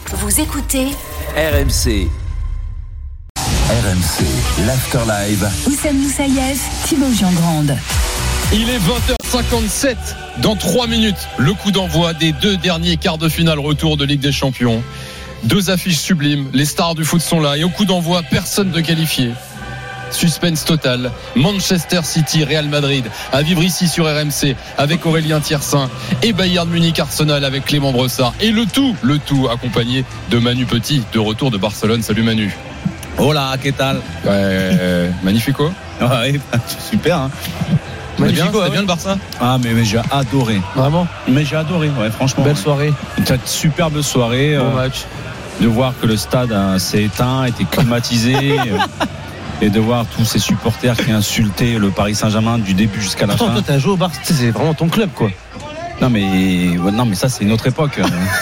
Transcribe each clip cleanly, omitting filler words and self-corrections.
Vous écoutez RMC. RMC, l'Afterlive. Oussem Moussaïef, Thibaut Jean-Grande. Il est 20h57. Dans 3 minutes, le coup d'envoi des 2 derniers quarts de finale retour de Ligue des Champions. 2 affiches sublimes, les stars du foot sont là. Et au coup d'envoi, personne de qualifié. Suspense total. Manchester City, Real Madrid à vivre ici sur RMC avec Aurélien Thiersin et Bayern Munich Arsenal avec Clément Brossard. Et le tout accompagné de Manu Petit, de retour de Barcelone. Salut Manu. Hola, ¿qué tal? Magnifico. Ouais, super. Hein. C'était bien le Barça. Ah mais j'ai adoré. Vraiment? Mais j'ai adoré, ouais, franchement. Belle soirée. Une superbe soirée. Bon match. De voir que le stade s'est éteint, était climatisé. Et de voir tous ces supporters qui insultaient le Paris Saint-Germain du début jusqu'à la fin. Toi, t'as joué au Barça, c'est vraiment ton club, quoi. Non mais ça c'est une autre époque.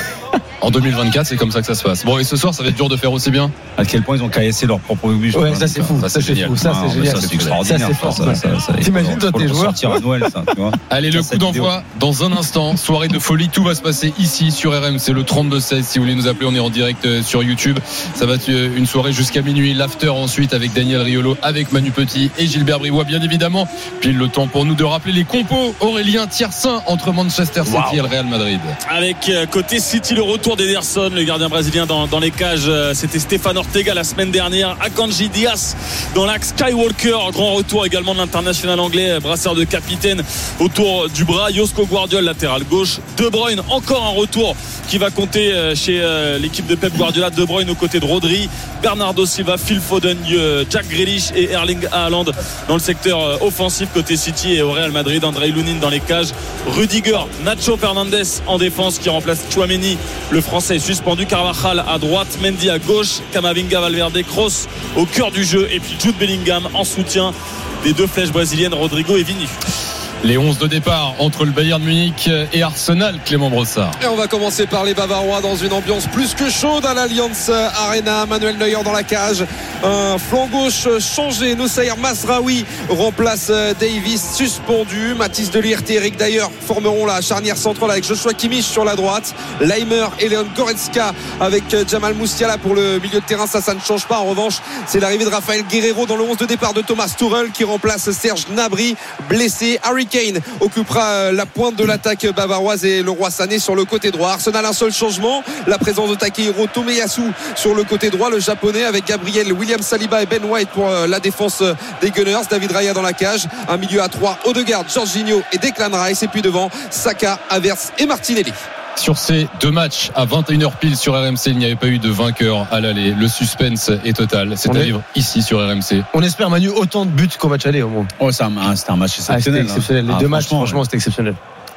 En 2024, c'est comme ça que ça se passe. Bon, et ce soir, ça va être dur de faire aussi bien. À quel point ils ont caillassé leur propre but. Ouais, ça c'est fou. Ça c'est génial. Ça c'est génial. Ça c'est extraordinaire. Ça c'est fort. Ça, t'imagines toi tes joueurs sortir à Noël, ça, tu vois. Allez, le coup d'envoi dans un instant. Soirée de folie, tout va se passer ici sur RMC, le 32-16. Si vous voulez nous appeler, on est en direct sur YouTube. Ça va être une soirée jusqu'à minuit. L'after ensuite avec Daniel Riolo, avec Manu Petit et Gilbert Brivois, bien évidemment. Puis le temps pour nous de rappeler les compos. Aurélien Thiersin entre Manchester City et le Real Madrid. Avec côté City, le retour d'Ederson, le gardien brésilien dans les cages. C'était Stéphane Ortega la semaine dernière. Akanji Dias dans l'axe. Skywalker, grand retour également de l'international anglais, brassard de capitaine autour du bras. Josko Gvardiol, latéral gauche. De Bruyne, encore un retour qui va compter chez l'équipe de Pep Guardiola. De Bruyne aux côtés de Rodri, Bernardo Silva, Phil Foden, Jack Grealish et Erling Haaland dans le secteur offensif côté City. Et au Real Madrid, Andrei Lunin dans les cages, Rudiger, Nacho Fernandez en défense qui remplace Tchouaméni, le français suspendu, Carvajal à droite, Mendy à gauche, Camavinga, Valverde, Kroos au cœur du jeu, et puis Jude Bellingham en soutien des 2 flèches brésiliennes, Rodrigo et Vini. Les 11 de départ entre le Bayern Munich et Arsenal, Clément Brossard. Et on va commencer par les Bavarois dans une ambiance plus que chaude à l'Allianz Arena. Manuel Neuer dans la cage, un flanc gauche changé. Noussaïr Mazraoui remplace Davis suspendu. Mathis de Ligt et Eric Dyer formeront la charnière centrale avec Joshua Kimmich sur la droite. Leimer et Leon Goretzka avec Jamal Musiala pour le milieu de terrain. Ça ne change pas. En revanche, c'est l'arrivée de Rafael Guerreiro dans le 11 de départ de Thomas Tuchel qui remplace Serge Gnabry blessé. Harry Kane occupera la pointe de l'attaque bavaroise et le Roi Sané sur le côté droit. Arsenal, un seul changement, la présence de Takehiro Tomiyasu sur le côté droit, le japonais avec Gabriel, William Saliba et Ben White pour la défense des Gunners. David Raya dans la cage, un milieu à 3, Odegaard, Jorginho et Declan Rice, et puis devant Saka, Havertz et Martinelli. Sur ces 2 matchs à 21h pile sur RMC, il n'y avait pas eu de vainqueur à l'aller. Le suspense est total. C'est à vivre ici sur RMC. On espère, Manu, autant de buts qu'au match aller au moins. Oh, c'était un match exceptionnel. C'était exceptionnel. Les 2 matchs, franchement, c'était exceptionnel.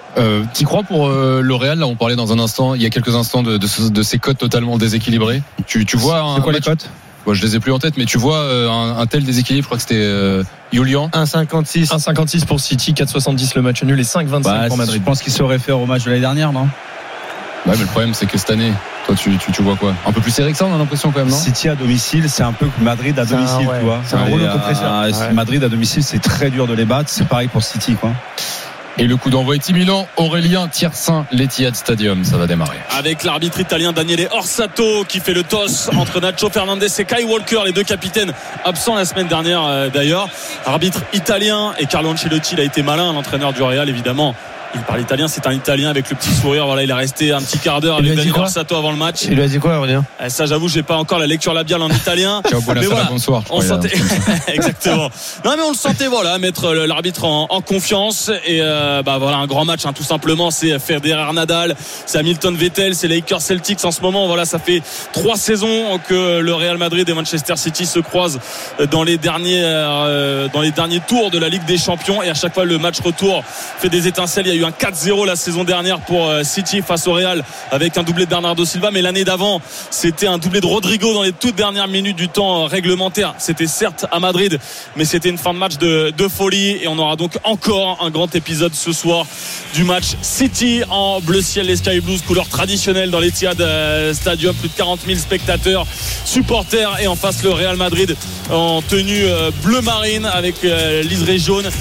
T'y crois pour le Real? Là, on parlait dans un instant, il y a quelques instants de ces cotes totalement déséquilibrées. Tu vois c'est quoi les cotes? Bon, je les ai plus en tête, mais tu vois un tel déséquilibre. Je crois que c'était Julian. 1,56 pour City, 4,70 le match nul et 5,25 pour Madrid. Je pense qu'il se réfère au match de l'année dernière, non? Ouais, mais le problème c'est que cette année, toi tu vois quoi? Un peu plus serré que ça, on a l'impression quand même, non? City à domicile, c'est un peu Madrid à domicile, tu vois. C'est un rouleau compresseur. Madrid à domicile, c'est très dur de les battre. C'est pareil pour City, quoi. Et le coup d'envoi est imminent. Aurélien Thiersin, l'Etihad Stadium, ça va démarrer. Avec l'arbitre italien Daniele Orsato qui fait le toss entre Nacho Fernandez et Kyle Walker, les 2 capitaines absents la semaine dernière d'ailleurs. Arbitre italien, et Carlo Ancelotti, il a été malin, l'entraîneur du Real évidemment. Il parle italien, c'est un italien avec le petit sourire. Voilà, il est resté un petit quart d'heure avec Daniel Orsato avant le match. Il lui a dit quoi, Aurélien? Ça, j'avoue, j'ai pas encore la lecture labiale en italien. Ciao, mais voilà, bonsoir. On sentait exactement. Non, mais on le sentait, voilà, mettre l'arbitre en confiance. Et voilà, un grand match, hein, tout simplement. C'est Federer Nadal, c'est Hamilton Vettel, c'est Lakers Celtics en ce moment. Voilà, ça fait 3 saisons que le Real Madrid et Manchester City se croisent dans les derniers tours de la Ligue des Champions. Et à chaque fois, le match retour fait des étincelles. Il y a eu un 4-0 la saison dernière pour City face au Real avec un doublé de Bernardo Silva, mais l'année d'avant c'était un doublé de Rodrigo dans les toutes dernières minutes du temps réglementaire. C'était certes à Madrid, mais c'était une fin de match de folie, et on aura donc encore un grand épisode ce soir du match City en bleu ciel, les Sky Blues, couleur traditionnelle dans l'Etihad Stadium, plus de 40 000 spectateurs, supporters, et en face le Real Madrid en tenue bleu marine avec liseré jaune.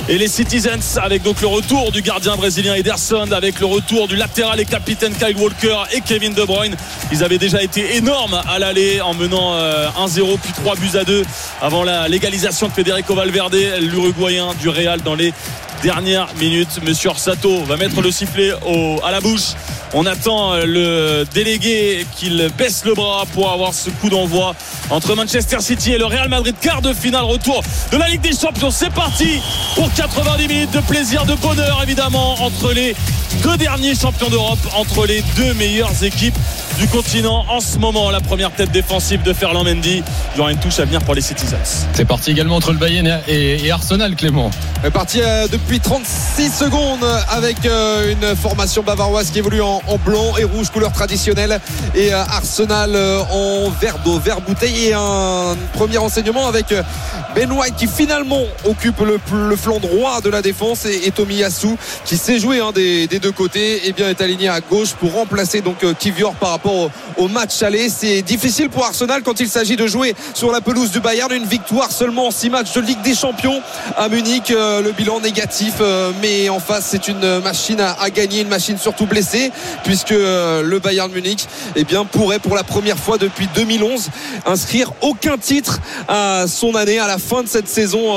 Et les Citizens avec donc le retour du gardien brésilien Ederson, avec le retour du latéral et capitaine Kyle Walker et Kevin De Bruyne. Ils avaient déjà été énormes à l'aller en menant 1-0 puis 3-2 avant la légalisation de Federico Valverde, l'Uruguayen du Real dans les dernières minutes. Monsieur Orsato va mettre le sifflet à la bouche. On attend le délégué qu'il baisse le bras pour avoir ce coup d'envoi entre Manchester City et le Real Madrid. Quart de finale, retour de la Ligue des Champions. C'est parti pour 90 minutes de plaisir, de bonheur évidemment entre les deux derniers champions d'Europe, entre les deux meilleures équipes du continent en ce moment. La première tête défensive de Ferland Mendy. Il y aura une touche à venir pour les Citizens. C'est parti également entre le Bayern et Arsenal, Clément. C'est parti depuis 36 secondes avec une formation bavaroise qui évolue en blanc et rouge, couleur traditionnelle, et Arsenal en vert d'eau, vert bouteille. Et un premier renseignement avec Ben White qui finalement occupe le flanc droit de la défense, et Tomiyasu qui s'est joué des deux côtés, et bien est aligné à gauche pour remplacer donc Kivior par rapport au match aller. C'est difficile pour Arsenal quand il s'agit de jouer sur la pelouse du Bayern. Une victoire seulement en 6 matchs de Ligue des Champions à Munich, le bilan négatif, mais en face c'est une machine à gagner, une machine surtout blessée, puisque le Bayern Munich pourrait pour la première fois depuis 2011 inscrire aucun titre à son année, à la fin de cette saison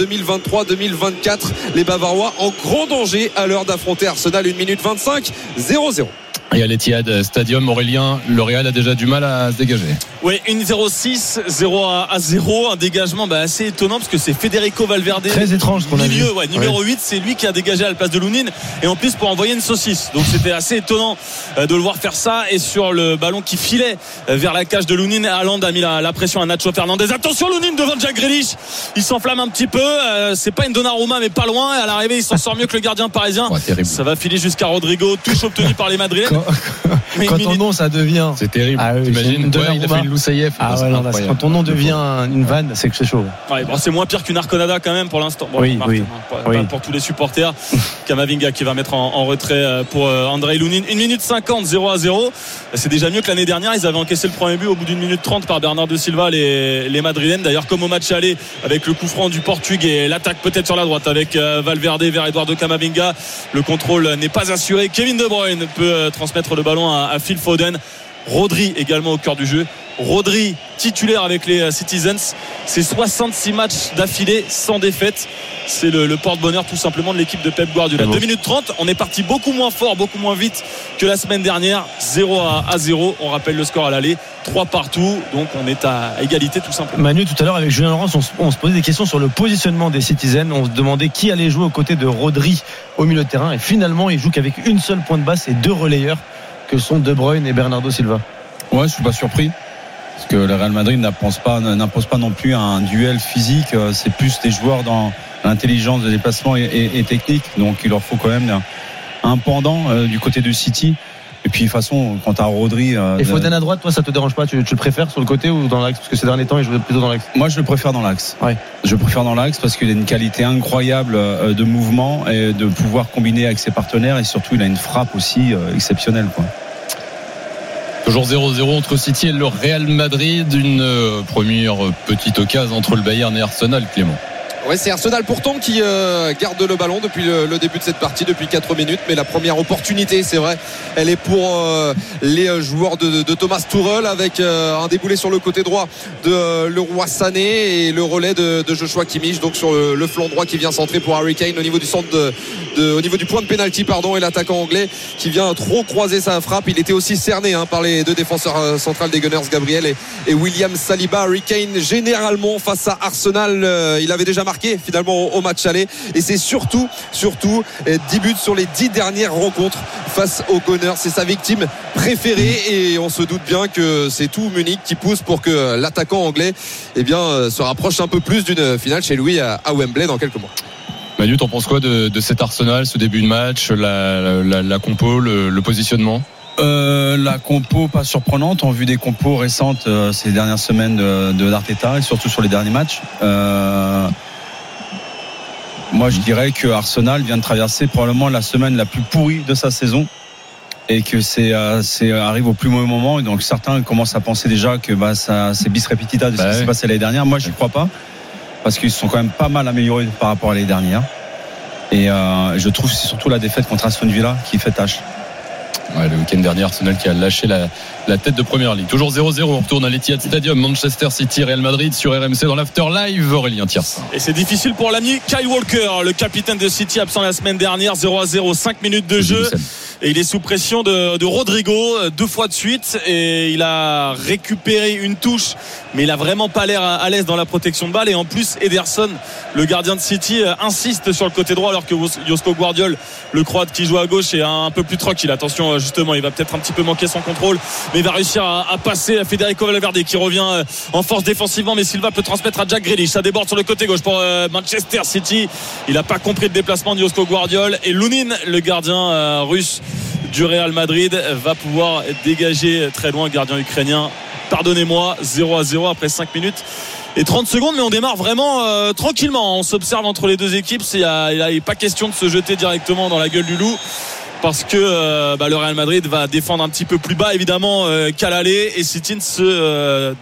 2023-2024. Les Bavarois en grand danger à l'heure d'affronter Arsenal. 1 minute 25, 0-0. Et à l'Etihad Stadium, Aurélien, le Real a déjà du mal à se dégager. Oui, 1-0-6, 0-0, un dégagement assez étonnant parce que c'est Federico Valverde. Très étrange qu'on a vu. Numéro 8, c'est lui qui a dégagé à la place de Lounine, et en plus pour envoyer une saucisse. Donc c'était assez étonnant de le voir faire ça. Et sur le ballon qui filait vers la cage de Lounine, Haaland a mis la pression à Nacho Fernandez. Attention, Lounine devant Jack Grealish, il s'enflamme un petit peu. C'est pas une Donnarumma mais pas loin, et à l'arrivée il s'en sort mieux que le gardien parisien. Ça va filer jusqu'à Rodrigo, touche obtenue par les Madrilènes. Quand ton nom ça devient, c'est terrible. Ah oui, t'imagines, il a fait une Loussaïef. Quand ton nom devient une vanne, c'est que c'est chaud. C'est moins pire qu'une Arconada quand même pour l'instant. Pas pour tous les supporters. Kamavinga qui va mettre en retrait pour Andrei Lounine. 1 minute 50, 0-0. C'est déjà mieux que l'année dernière. Ils avaient encaissé le premier but au bout d'1 minute 30 par Bernardo Silva, les Madrilènes. D'ailleurs, comme au match aller, avec le coup franc du Portugais et l'attaque peut-être sur la droite avec Valverde vers Eduardo Camavinga. Le contrôle n'est pas assuré. Kevin De Bruyne peut transmettre le ballon à Phil Foden. Rodri également au cœur du jeu. Rodri titulaire avec les Citizens. C'est 66 matchs d'affilée sans défaite. C'est le porte-bonheur tout simplement de l'équipe de Pep Guardiola. 2 minutes 30, on est parti beaucoup moins fort, beaucoup moins vite que la semaine dernière. 0-0. On rappelle le score à l'aller, 3 partout. Donc on est à égalité tout simplement. Manu, tout à l'heure avec Julien Laurence, on se posait des questions sur le positionnement des Citizens. On se demandait qui allait jouer aux côtés de Rodri au milieu de terrain. Et finalement, il joue qu'avec une seule pointe basse et 2 relayeurs que sont De Bruyne et Bernardo Silva. Ouais, je suis pas surpris. Parce que le Real Madrid n'impose pas non plus un duel physique. C'est plus des joueurs dans l'intelligence de déplacement et technique. Donc il leur faut quand même un pendant du côté de City. Et puis de toute façon, quand t'as Rodri et Foden à droite, toi ça te dérange pas, tu le préfères sur le côté ou dans l'axe? Parce que ces derniers temps il jouait plutôt dans l'axe. Moi je le préfère dans l'axe. Ouais. Je préfère dans l'axe parce qu'il a une qualité incroyable de mouvement et de pouvoir combiner avec ses partenaires, et surtout il a une frappe aussi exceptionnelle, quoi. Toujours 0-0 entre City et le Real Madrid. Une première petite occasion entre le Bayern et Arsenal, Clément. Ouais, c'est Arsenal pourtant qui garde le ballon depuis le début de cette partie, depuis 4 minutes. Mais la première opportunité, c'est vrai, elle est pour les joueurs de Thomas Tuchel, avec un déboulé sur le côté droit de Leroy Sané et le relais de Joshua Kimmich, donc sur le flanc droit, qui vient centrer pour Harry Kane au niveau du centre au niveau du point de pénalty, et l'attaquant anglais qui vient trop croiser sa frappe. Il était aussi cerné par les deux défenseurs centrales des Gunners, Gabriel et William Saliba. Harry Kane, généralement face à Arsenal, il avait déjà marqué finalement au match aller, et c'est surtout 10 buts sur les 10 dernières rencontres face aux Gunners. C'est sa victime préférée, et on se doute bien que c'est tout Munich qui pousse pour que l'attaquant anglais se rapproche un peu plus d'une finale chez lui à Wembley dans quelques mois. Manu, t'en penses quoi de cet Arsenal, ce début de match, la compo, le positionnement? La compo pas surprenante, on a vu des compos récentes ces dernières semaines de d'Arteta, et surtout sur les derniers matchs. Moi je dirais que Arsenal vient de traverser probablement la semaine la plus pourrie de sa saison, et que c'est arrive au plus mauvais moment, et donc certains commencent à penser déjà que c'est bis repetita de ce qui s'est passé l'année dernière. Moi j'y crois pas, parce qu'ils se sont quand même pas mal améliorés par rapport à l'année dernière. Et je trouve que c'est surtout la défaite contre Aston Villa qui fait tâche. Ouais, le week-end dernier, Arsenal qui a lâché la tête de première ligue. Toujours 0-0, on retourne à l'Etihad Stadium. Manchester City, Real Madrid sur RMC dans l'After Live. Aurélien Thiers. Et c'est difficile pour l'ami Kyle Walker, le capitaine de City, absent la semaine dernière. 0-0, 5 minutes de jeu. Et il est sous pression de Rodrigo 2 fois de suite. Et il a récupéré une touche, mais il a vraiment pas l'air à l'aise dans la protection de balle. Et en plus, Ederson, le gardien de City, insiste sur le côté droit, alors que Josko Gvardiol, le Croate qui joue à gauche, est un peu plus tranquille. Attention, justement, il va peut-être un petit peu manquer son contrôle, mais il va réussir à passer à Federico Valverde qui revient en force défensivement. Mais Silva peut transmettre à Jack Grealish. Ça déborde sur le côté gauche pour Manchester City. Il n'a pas compris le déplacement de Josko Gvardiol. Et Lunin, le gardien russe du Real Madrid, va pouvoir dégager très loin le gardien ukrainien. Pardonnez-moi, 0-0 après 5 minutes et 30 secondes, mais on démarre vraiment tranquillement. On s'observe entre les deux équipes. Il n'est pas question de se jeter directement dans la gueule du loup, parce que le Real Madrid va défendre un petit peu plus bas évidemment qu'à l'aller, et City ne se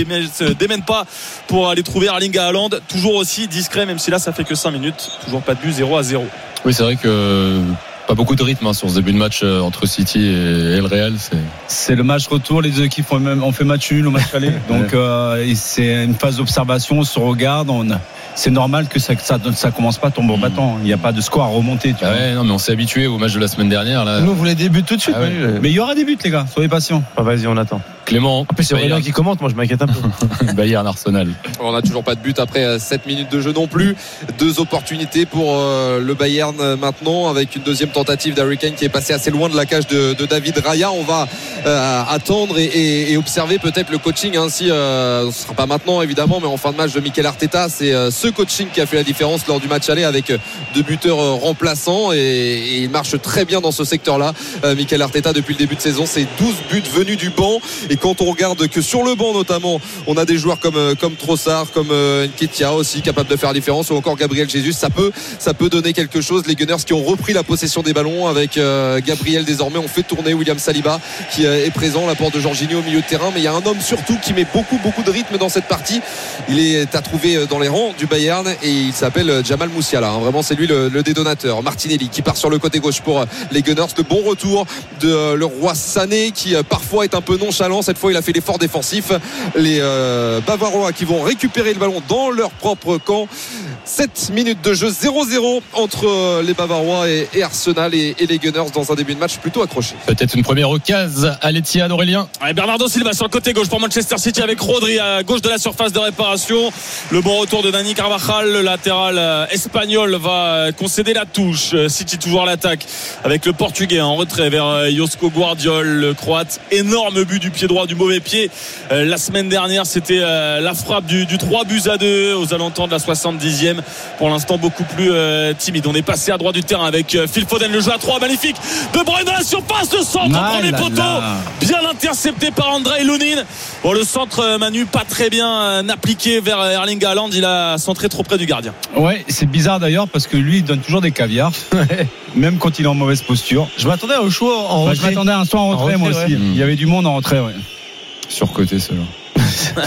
démène pas pour aller trouver Erling Haaland, toujours aussi discret, même si là ça fait que 5 minutes. Toujours pas de but, 0-0. Oui, c'est vrai que pas beaucoup de rythme sur ce début de match entre City et le Real. C'est le match retour, les deux équipes ont fait match nul au match aller. Donc c'est une phase d'observation, on se regarde, c'est normal que ça commence pas tomber au battant. Il n'y a pas de score à remonter. Non, mais on s'est habitué au match de la semaine dernière. Là. Nous, on voulait des buts tout de suite. Mais il y aura des buts, les gars, soyez patients. Vas-y, on attend. Clément. En plus, c'est Aurélien qui commente, moi je m'inquiète un peu. Bayern Arsenal. On n'a toujours pas de but après 7 minutes de jeu non plus. 2 opportunités pour le Bayern maintenant, avec une deuxième tentative d'Harry Kane qui est passé assez loin de la cage de David Raya. On va attendre et observer peut-être le coaching, si ce ne sera pas maintenant évidemment, mais en fin de match de Mikel Arteta. C'est ce coaching qui a fait la différence lors du match aller, avec 2 buteurs remplaçants, et il marche très bien dans ce secteur-là. Mikel Arteta, depuis le début de saison, c'est 12 buts venus du banc. Et quand on regarde que sur le banc notamment, on a des joueurs comme Trossard, comme Nketiah aussi, capables de faire la différence, ou encore Gabriel Jesus, ça peut donner quelque chose. Les Gunners qui ont repris la possession des ballons avec Gabriel désormais, on fait tourner William Saliba qui est présent, l'apport de Jorginho au milieu de terrain. Mais il y a un homme surtout qui met beaucoup de rythme dans cette partie. Il est à trouver dans les rangs du Bayern, et il s'appelle Jamal Musiala. Vraiment, c'est lui le détonateur. Martinelli qui part sur le côté gauche pour les Gunners. Le bon retour de le roi Sané, qui parfois est un peu nonchalant. Cette fois, il a fait l'effort défensif. Les Bavarois qui vont récupérer le ballon dans leur propre camp. 7 minutes de jeu, 0-0 entre les Bavarois et Arsenal et les Gunners, dans un début de match plutôt accroché. Peut-être une première occasion à l'Etihad, Aurélien. Bernardo Silva sur le côté gauche pour Manchester City, avec Rodri à gauche de la surface de réparation. Le bon retour de Dani Carvajal, le latéral espagnol, va concéder la touche. City toujours à l'attaque avec le Portugais en retrait vers Josko Gvardiol, le Croate. Énorme but du pied droit, du mauvais pied. La semaine dernière, c'était la frappe du 3-2 aux alentours de la 70e. Pour l'instant, beaucoup plus timide. On est passé à droite du terrain avec Phil Foden, le jeu à 3 magnifique. De Bruyne dans la surface, le centre en premier poteau, bien intercepté par André Lunin. Bon, le centre, Manu, pas très bien appliqué vers Erling Haaland. Il a centré trop près du gardien. Ouais, c'est bizarre d'ailleurs, parce que lui, il donne toujours des caviars, même quand il est en mauvaise posture. Je m'attendais à un choix en retrait. Je m'attendais à un choix en retrait, moi aussi. Il y avait du monde en retrait, Surcoté, cela.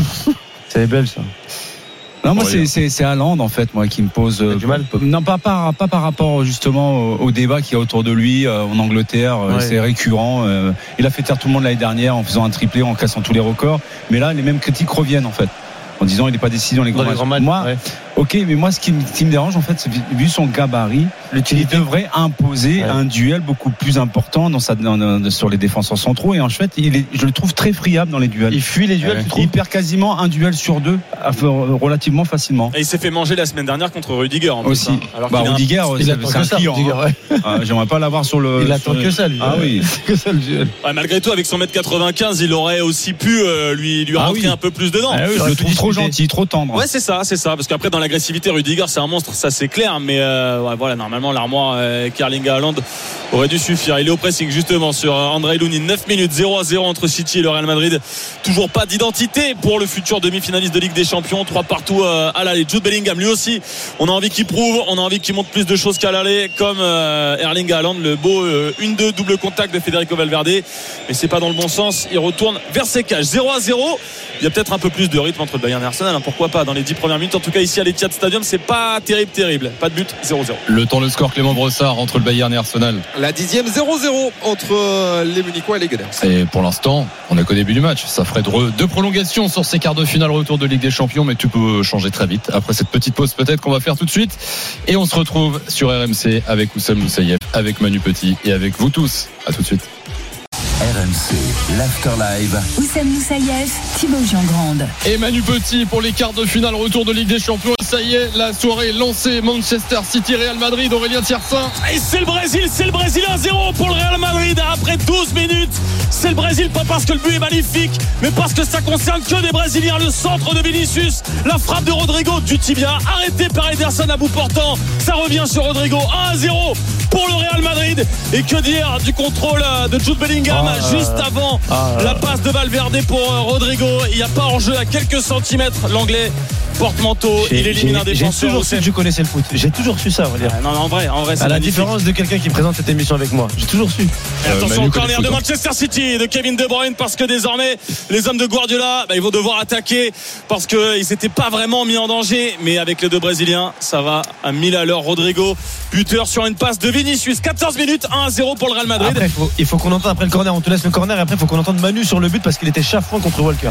C'est belle, ça. Non, moi c'est Haaland en fait, moi, qui me pose du mal. Non, pas par rapport justement au débat qu'il y a autour de lui en Angleterre. C'est récurrent. Il a fait taire tout le monde l'année dernière en faisant un triplé, en cassant tous les records. Mais là, les mêmes critiques reviennent en fait, en disant il n'est pas décidé dans les grands matchs. Moi, ok, mais moi ce qui me dérange en fait, c'est vu son gabarit, il devrait imposer un duel beaucoup plus important sur les défenseurs centraux, et en fait je le trouve très friable dans les duels. Il fuit les duels. Il perd quasiment un duel sur 2 relativement facilement. Et il s'est fait manger la semaine dernière contre Rudiger en plus, aussi. Alors Rudiger, c'est un client. J'aimerais pas l'avoir sur le. Il attend que ça, lui. Ah oui. Que ça, le duel. Malgré tout, avec son 1m95, il aurait aussi pu lui rentrer un peu plus dedans. Je le trouve trop gentil, trop tendre. Ouais, c'est ça. Parce qu'après, dans l'agressivité, Rudiger, c'est un monstre, ça c'est clair. Mais voilà, normalement, l'armoire Erling Haaland aurait dû suffire. Il est au pressing justement sur André Lunin. 9 minutes, 0-0 entre City et le Real Madrid. Toujours pas d'identité pour le futur demi-finaliste de Ligue des Champions. 3 partout à l'aller. Jude Bellingham, lui aussi, on a envie qu'il prouve, on a envie qu'il montre plus de choses qu'à l'aller, comme Erling Haaland. Le beau 1-2 double contact de Federico Valverde, mais c'est pas dans le bon sens. Il retourne vers ses cages. 0-0. Il y a peut-être un peu plus de rythme entre le Bayern et Arsenal, pourquoi pas dans les 10 premières minutes. En tout cas, ici à l'Etihad, Etihad Stadium. C'est pas terrible. Pas de but, 0-0. Le temps, le score, Clément Brossard entre le Bayern et Arsenal. La 10e, 0-0 entre les Munichois et les Gunners. Et pour l'instant, on n'est qu'au début du match. Ça ferait deux prolongations sur ces quarts de finale retour de Ligue des Champions, mais tout peut changer très vite après cette petite pause peut-être qu'on va faire tout de suite. Et on se retrouve sur RMC avec Oussam Moussaïef, avec Manu Petit et avec vous tous. À tout de suite. RMC, l'Afterlive. Oussam Moussaïef, Thibaut Jean-Grande. Et Manu Petit pour les quarts de finale retour de Ligue des Champions. Ça y est, la soirée est lancée. Manchester City, Real Madrid, Aurélien Thiersin. Et c'est le Brésil 1-0 pour le Real Madrid après 12 minutes. C'est le Brésil, pas parce que le but est magnifique, mais parce que ça concerne que des Brésiliens. Le centre de Vinicius, la frappe de Rodrigo du tibia, arrêté par Ederson à bout portant. Ça revient sur Rodrigo, 1-0 pour le Real Madrid. Et que dire du contrôle de Jude Bellingham juste avant la passe de Valverde pour Rodrigo. Il n'y a pas hors-jeu à quelques centimètres. L'anglais porte-manteau, il élimine un défenseur. J'ai toujours su que je connaissais le foot. J'ai toujours su ça, on va dire. Non, en vrai, c'est à la magnifique. différence de quelqu'un qui présente cette émission avec moi. J'ai toujours su. Et attention au corner de Manchester City de Kevin De Bruyne, parce que désormais les hommes de Guardiola ils vont devoir attaquer parce qu'ils n'étaient pas vraiment mis en danger, mais avec les deux Brésiliens ça va à 1000 à l'heure. Rodrigo buteur sur une passe de Vinicius. 14 minutes, 1-0 pour le Real Madrid. Après, il faut qu'on entende après le corner. On te laisse le corner et après il faut qu'on entende Manu sur le but parce qu'il était chafouin contre Walker.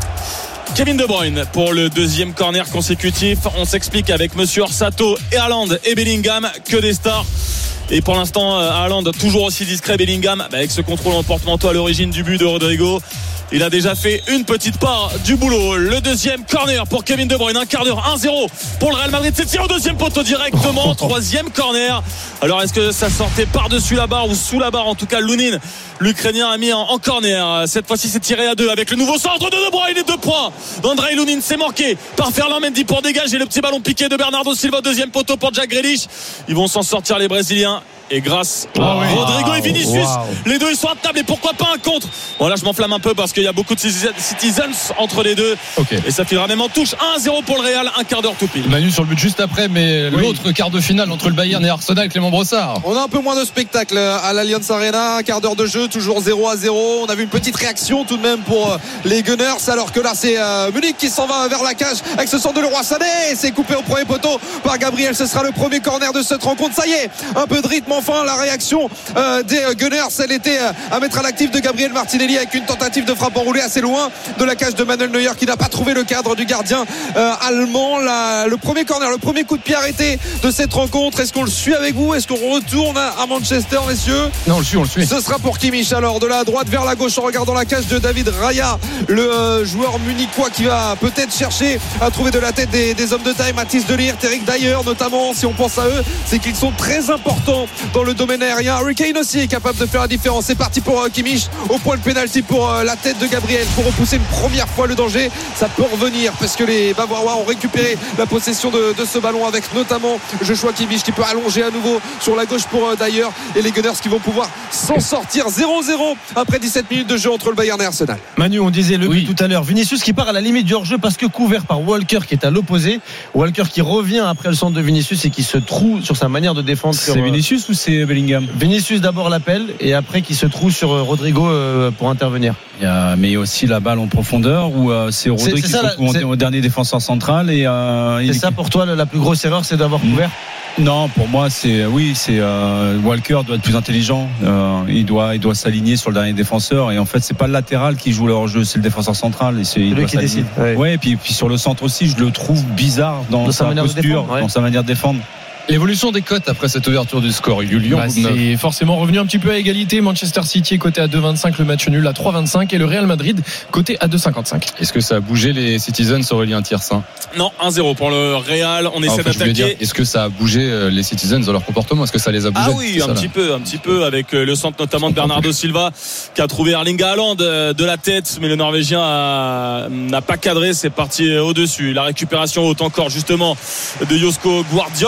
Kevin De Bruyne pour le deuxième corner consécutif. On s'explique avec monsieur Orsato et Haaland et Bellingham, que des stars. Et pour l'instant, Haaland toujours aussi discret. Bellingham avec ce contrôle en porte-manteau à l'origine du but de Rodrigo. Il a déjà fait une petite part du boulot. Le deuxième corner pour Kevin De Bruyne. Un quart d'heure, 1-0 pour le Real Madrid. C'est tiré au deuxième poteau directement. Troisième corner. Alors est-ce que ça sortait par-dessus la barre ou sous la barre? En tout cas, Lunin, l'Ukrainien, a mis en corner. Cette fois-ci, c'est tiré à deux avec le nouveau centre de Bruyne et 2 points d'Andrei Lunin. C'est manqué par Ferland Mendy pour dégager le petit ballon piqué de Bernardo Silva. Deuxième poteau pour Jack Grealish. Ils vont s'en sortir les Brésiliens. Et grâce à Rodrigo et Vinicius, les deux ils sont à table. Et pourquoi pas un contre? Bon, là je m'enflamme un peu parce qu'il y a beaucoup de citizens entre les deux. Et ça filera même en touche. 1-0 pour le Real, un quart d'heure tout pile. Manu sur le but juste après, mais l'autre quart de finale entre le Bayern et Arsenal, Clément Brossard. On a un peu moins de spectacle à l'Allianz Arena. Un quart d'heure de jeu, toujours 0-0. On a vu une petite réaction tout de même pour les Gunners, alors que là c'est Munich qui s'en va vers la cage avec ce centre de Leroy Sané. C'est coupé au premier poteau par Gabriel. Ce sera le premier corner de cette rencontre. Ça y est, un peu de rythme. Enfin, la réaction des Gunners, elle était à mettre à l'actif de Gabriel Martinelli avec une tentative de frappe enroulée assez loin de la cage de Manuel Neuer, qui n'a pas trouvé le cadre du gardien allemand. Le premier corner, le premier coup de pied arrêté de cette rencontre. Est-ce qu'on le suit avec vous? Est-ce qu'on retourne à Manchester, messieurs? Non, on le suit. Ce sera pour Kimmich. Alors de la droite vers la gauche en regardant la cage de David Raya, le joueur munichois qui va peut-être chercher à trouver de la tête des hommes de taille. Mathis de Ligt, Eric Dyer notamment, si on pense à eux, c'est qu'ils sont très importants dans le domaine aérien. Harry Kane aussi est capable de faire la différence. C'est parti pour Kimmich au point de pénalty pour la tête de Gabriel, pour repousser une première fois le danger. Ça peut revenir parce que les Bavarois ont récupéré la possession de ce ballon, avec notamment Joshua Kimmich qui peut allonger à nouveau sur la gauche pour Dyer, et les Gunners qui vont pouvoir s'en sortir. 0-0 après 17 minutes de jeu entre le Bayern et Arsenal. Manu, on disait le but tout à l'heure. Vinicius qui part à la limite du hors-jeu parce que couvert par Walker qui est à l'opposé. Walker qui revient après le centre de Vinicius et qui se trouve sur sa manière de défendre. C'est Vinicius ou c'est Bellingham? Vinicius d'abord l'appelle et après qui se trouve sur Rodrigo pour intervenir. Mais il y a aussi la balle en profondeur où c'est Rodrigo qui se retrouve au dernier défenseur central. C'est ça pour toi la plus grosse erreur, c'est d'avoir couvert? Non, pour moi c'est Walker doit être plus intelligent. Il doit s'aligner sur le dernier défenseur, et en fait c'est pas le latéral qui joue le hors-jeu, c'est le défenseur central, et c'est lui qui décide. Et puis sur le centre aussi, je le trouve bizarre dans sa posture, dans sa manière de défendre. L'évolution des cotes après cette ouverture du score, Lyon, c'est forcément revenu un petit peu à égalité. Manchester City est coté à 2,25, le match nul à 3,25 et le Real Madrid coté à 2,55. Est-ce que ça a bougé les Citizens, Aurélien Thiersin? Non, 1-0 pour le Real. On essaie d'attaquer. Est-ce que ça a bougé les Citizens dans leur comportement? Est-ce que ça les a bougés? Ah oui, un petit peu avec le centre notamment de Bernardo Silva qui a trouvé Erling Haaland de la tête, mais le Norvégien n'a pas cadré. C'est parti au-dessus. La récupération haute encore justement de Josko Guardiol qui va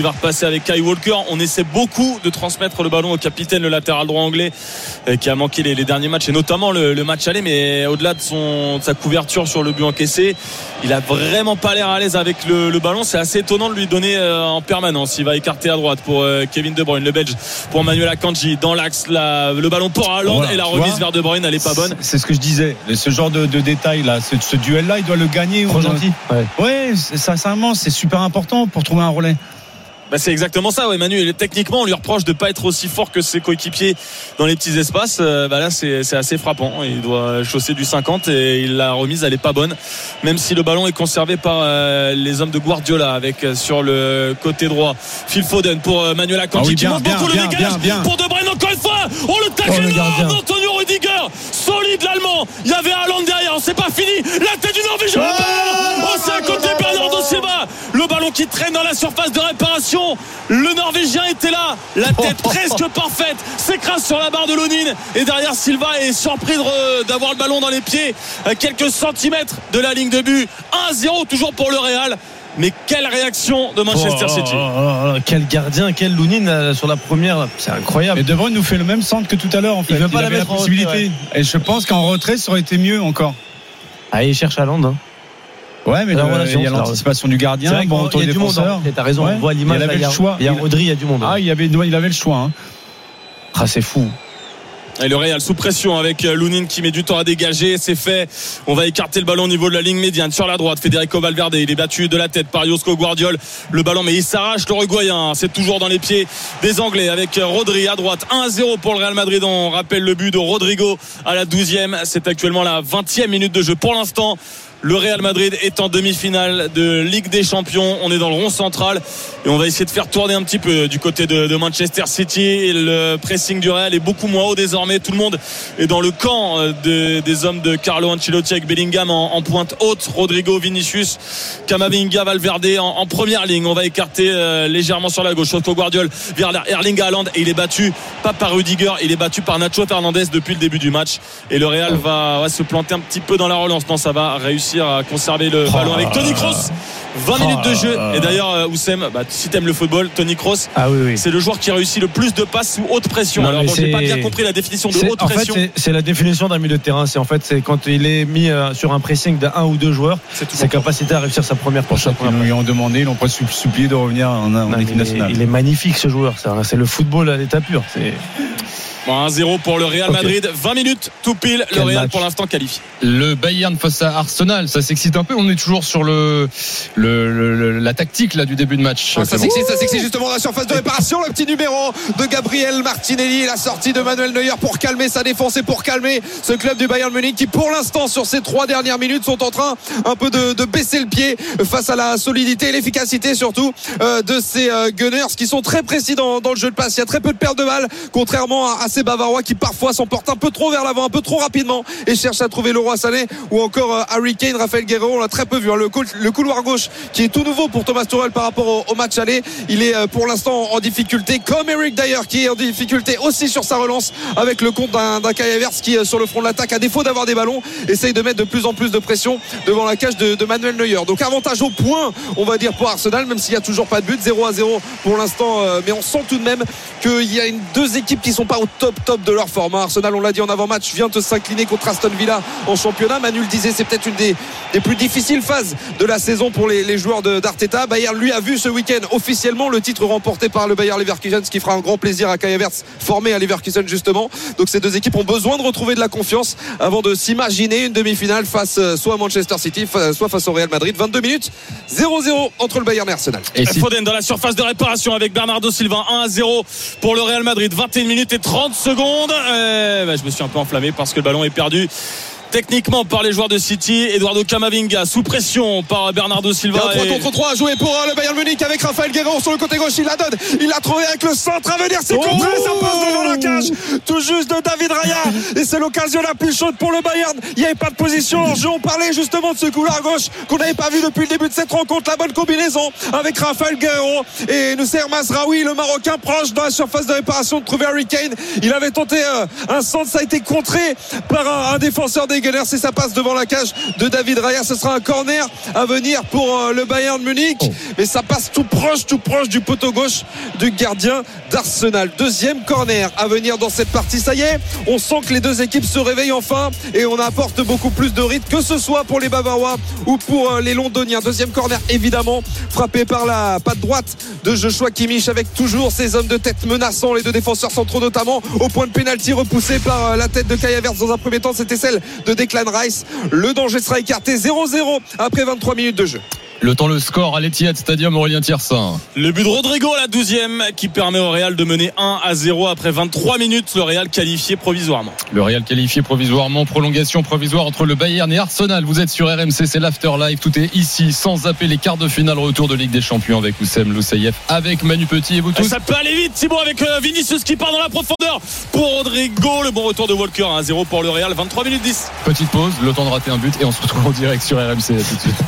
va repasser avec Kai Walker. On essaie beaucoup de transmettre le ballon au capitaine, le latéral droit anglais, qui a manqué les derniers matchs et notamment le match aller, mais au-delà de sa couverture sur le but encaissé, il a vraiment pas l'air à l'aise avec le ballon. C'est assez étonnant de lui donner en permanence. Il va écarter à droite pour Kevin De Bruyne, le Belge, pour Manuel Akanji dans l'axe, le ballon pour Haaland, et la remise vers De Bruyne, elle est pas bonne. C'est ce que je disais, ce genre de détail là, ce duel là, il doit le gagner. Trop gentil. Ouais, sincèrement, c'est super important pour trouver un relais. C'est exactement ça, ouais, Manu. Et techniquement, on lui reproche de pas être aussi fort que ses coéquipiers dans les petits espaces. Là, c'est assez frappant. Il doit chausser du 50 et la remise, elle est pas bonne. Même si le ballon est conservé par les hommes de Guardiola, avec sur le côté droit Phil Foden pour Manuel Akanji, qui monte beaucoup, le dégage pour De Bruyne encore une fois. Le tacle énorme d'Antonio Rudiger. Solide l'Allemand. Il y avait Haaland derrière. C'est pas fini. La tête du Norvégien. C'est à côté Bernardo Silva. Le ballon qui traîne dans la surface de réparation. Le Norvégien était là, la tête presque parfaite, s'écrase sur la barre de Lonin, et derrière Silva est surpris d'avoir le ballon dans les pieds à quelques centimètres de la ligne de but. 1-0 toujours pour le Real. Mais quelle réaction de Manchester City. Quel gardien, quel Lonin sur la première, c'est incroyable. Et De Bruyne nous fait le même centre que tout à l'heure en fait. Il veut pas avait la possibilité retrait, et je pense qu'en retrait ça aurait été mieux encore. Il cherche Haaland. Ouais, mais il y a l'anticipation du gardien. Il y a du monde. T'as raison, on voit l'image. Il avait le choix. Il y a Rodri, il y a du monde. Il avait le choix. C'est fou. Et le Real sous pression avec Lonin qui met du temps à dégager. C'est fait. On va écarter le ballon au niveau de la ligne médiane sur la droite. Federico Valverde, il est battu de la tête par Josko Guardiol. Le ballon, mais il s'arrache, l'Uruguayen. C'est toujours dans les pieds des Anglais avec Rodri à droite. 1-0 pour le Real Madrid. On rappelle le but de Rodrigo à la 12e. C'est actuellement la 20e minute de jeu. Pour l'instant, le Real Madrid est en demi-finale de Ligue des Champions. On est dans le rond central et on va essayer de faire tourner un petit peu du côté de Manchester City. Et le pressing du Real est beaucoup moins haut désormais. Tout le monde est dans le camp des hommes de Carlo Ancelotti avec Bellingham en pointe haute, Rodrigo, Vinicius, Camavinga, Valverde en première ligne. On va écarter légèrement sur la gauche Josko Guardiol vers Erling Haaland, et il est battu pas par Rudiger, il est battu par Nacho Fernandez depuis le début du match. Et le Real va se planter un petit peu dans la relance. Non, ça va réussir à conserver le ballon avec Toni Kroos. 20 minutes de jeu. Et d'ailleurs, Oussem, si t'aimes le football, Toni Kroos, c'est le joueur qui réussit le plus de passes sous haute pression. Non, alors bon, j'ai pas bien compris la définition de haute pression. En fait, c'est la définition d'un milieu de terrain. C'est quand il est mis sur un pressing d'un ou deux joueurs, sa capacité à réussir sa première passe. Ils lui ont demandé, ils l'ont pas supplié de revenir en équipe nationale. Il est magnifique ce joueur. C'est le football à l'état pur. 1-0 pour le Real Madrid. 20 minutes tout pile. Le Real pour l'instant qualifié. Le Bayern face à Arsenal, ça s'excite un peu. On est toujours sur la tactique là du début de match. Ça s'excite justement la surface de réparation. Le petit numéro de Gabriel Martinelli et la sortie de Manuel Neuer pour calmer sa défense et pour calmer ce club du Bayern Munich qui pour l'instant sur ces 3 dernières minutes sont en train un peu de baisser le pied face à la solidité et l'efficacité surtout de ces Gunners qui sont très précis dans le jeu de passe. Il y a très peu de pertes de balles contrairement à ces Bavarois qui parfois s'emportent un peu trop vers l'avant, un peu trop rapidement et cherchent à trouver Leroy Sané ou encore Harry Kane, Raphaël Guerreiro. On l'a très peu vu. Le couloir gauche qui est tout nouveau pour Thomas Tuchel par rapport au match aller. Il est pour l'instant en difficulté, comme Eric Dyer qui est en difficulté aussi sur sa relance avec le compte d'un Kai Havertz qui sur le front de l'attaque, à défaut d'avoir des ballons, essaye de mettre de plus en plus de pression devant la cage de Manuel Neuer. Donc avantage au point, on va dire, pour Arsenal, même s'il n'y a toujours pas de but. 0-0 pour l'instant, mais on sent tout de même qu'il y a deux équipes qui sont pas au top de leur forme. Arsenal, on l'a dit en avant-match, vient de s'incliner contre Aston Villa en championnat. Manu le disait, c'est peut-être une des plus difficiles phases de la saison pour les joueurs d'Arteta. Bayern lui a vu ce week-end officiellement le titre remporté par le Bayer Leverkusen, ce qui fera un grand plaisir à Kai Havertz, formé à Leverkusen justement. Donc ces deux équipes ont besoin de retrouver de la confiance avant de s'imaginer une demi-finale face soit à Manchester City, soit face au Real Madrid. 22 minutes, 0-0 entre le Bayern et Arsenal. Et Foden dans la surface de réparation avec Bernardo Silva. 1-0 pour le Real Madrid. 21 minutes et 30 secondes. Je me suis un peu enflammé parce que le ballon est perdu techniquement par les joueurs de City. Eduardo Camavinga sous pression par Bernardo Silva. 3 contre 3 joué pour le Bayern Munich avec Raphaël Guerreiro sur le côté gauche. Il la donne, il l'a trouvé avec le centre à venir. C'est contré, ça passe devant la cage tout juste de David Raya et c'est l'occasion la plus chaude pour le Bayern. Il n'y avait pas de position en jeu. On parlait justement de ce couloir gauche qu'on n'avait pas vu depuis le début de cette rencontre. La bonne combinaison avec Raphaël Guerreiro et Noussair Mazraoui, le Marocain, proche dans la surface de réparation de trouver Harry Kane. Il avait tenté un centre, ça a été contré par un défenseur des Gunners et ça passe devant la cage de David Raya. Ce sera un corner à venir pour le Bayern Munich, mais ça passe tout proche du poteau gauche du gardien d'Arsenal. Deuxième corner à venir dans cette partie. Ça y est, on sent que les deux équipes se réveillent enfin et on apporte beaucoup plus de rythme, que ce soit pour les Bavarois ou pour les Londoniens. Deuxième corner évidemment frappé par la patte droite de Joshua Kimmich, avec toujours ces hommes de tête menaçants, les deux défenseurs centraux notamment, au point de pénalty repoussé par la tête de Kai Havertz. Dans un premier temps, c'était celle de Declan Rice. Le danger sera écarté. 0-0 après 23 minutes de jeu. Le temps, le score à l'Etihad Stadium, Aurélien Thiersin. Le but de Rodrigo à la 12e qui permet au Real de mener 1-0 après 23 minutes. Le Real qualifié provisoirement. Le Real qualifié provisoirement. Prolongation provisoire entre le Bayern et Arsenal. Vous êtes sur RMC, c'est l'After Live. Tout est ici, sans zapper les quarts de finale retour de Ligue des Champions avec Oussem Loussaïef, avec Manu Petit et vous tous. Ça peut aller vite, Thibaut, avec Vinicius qui part dans la profondeur pour Rodrigo. Le bon retour de Walker, 1-0 pour le Real, 23 minutes 10. Petite pause, le temps de rater un but et on se retrouve en direct sur RMC. À tout de suite.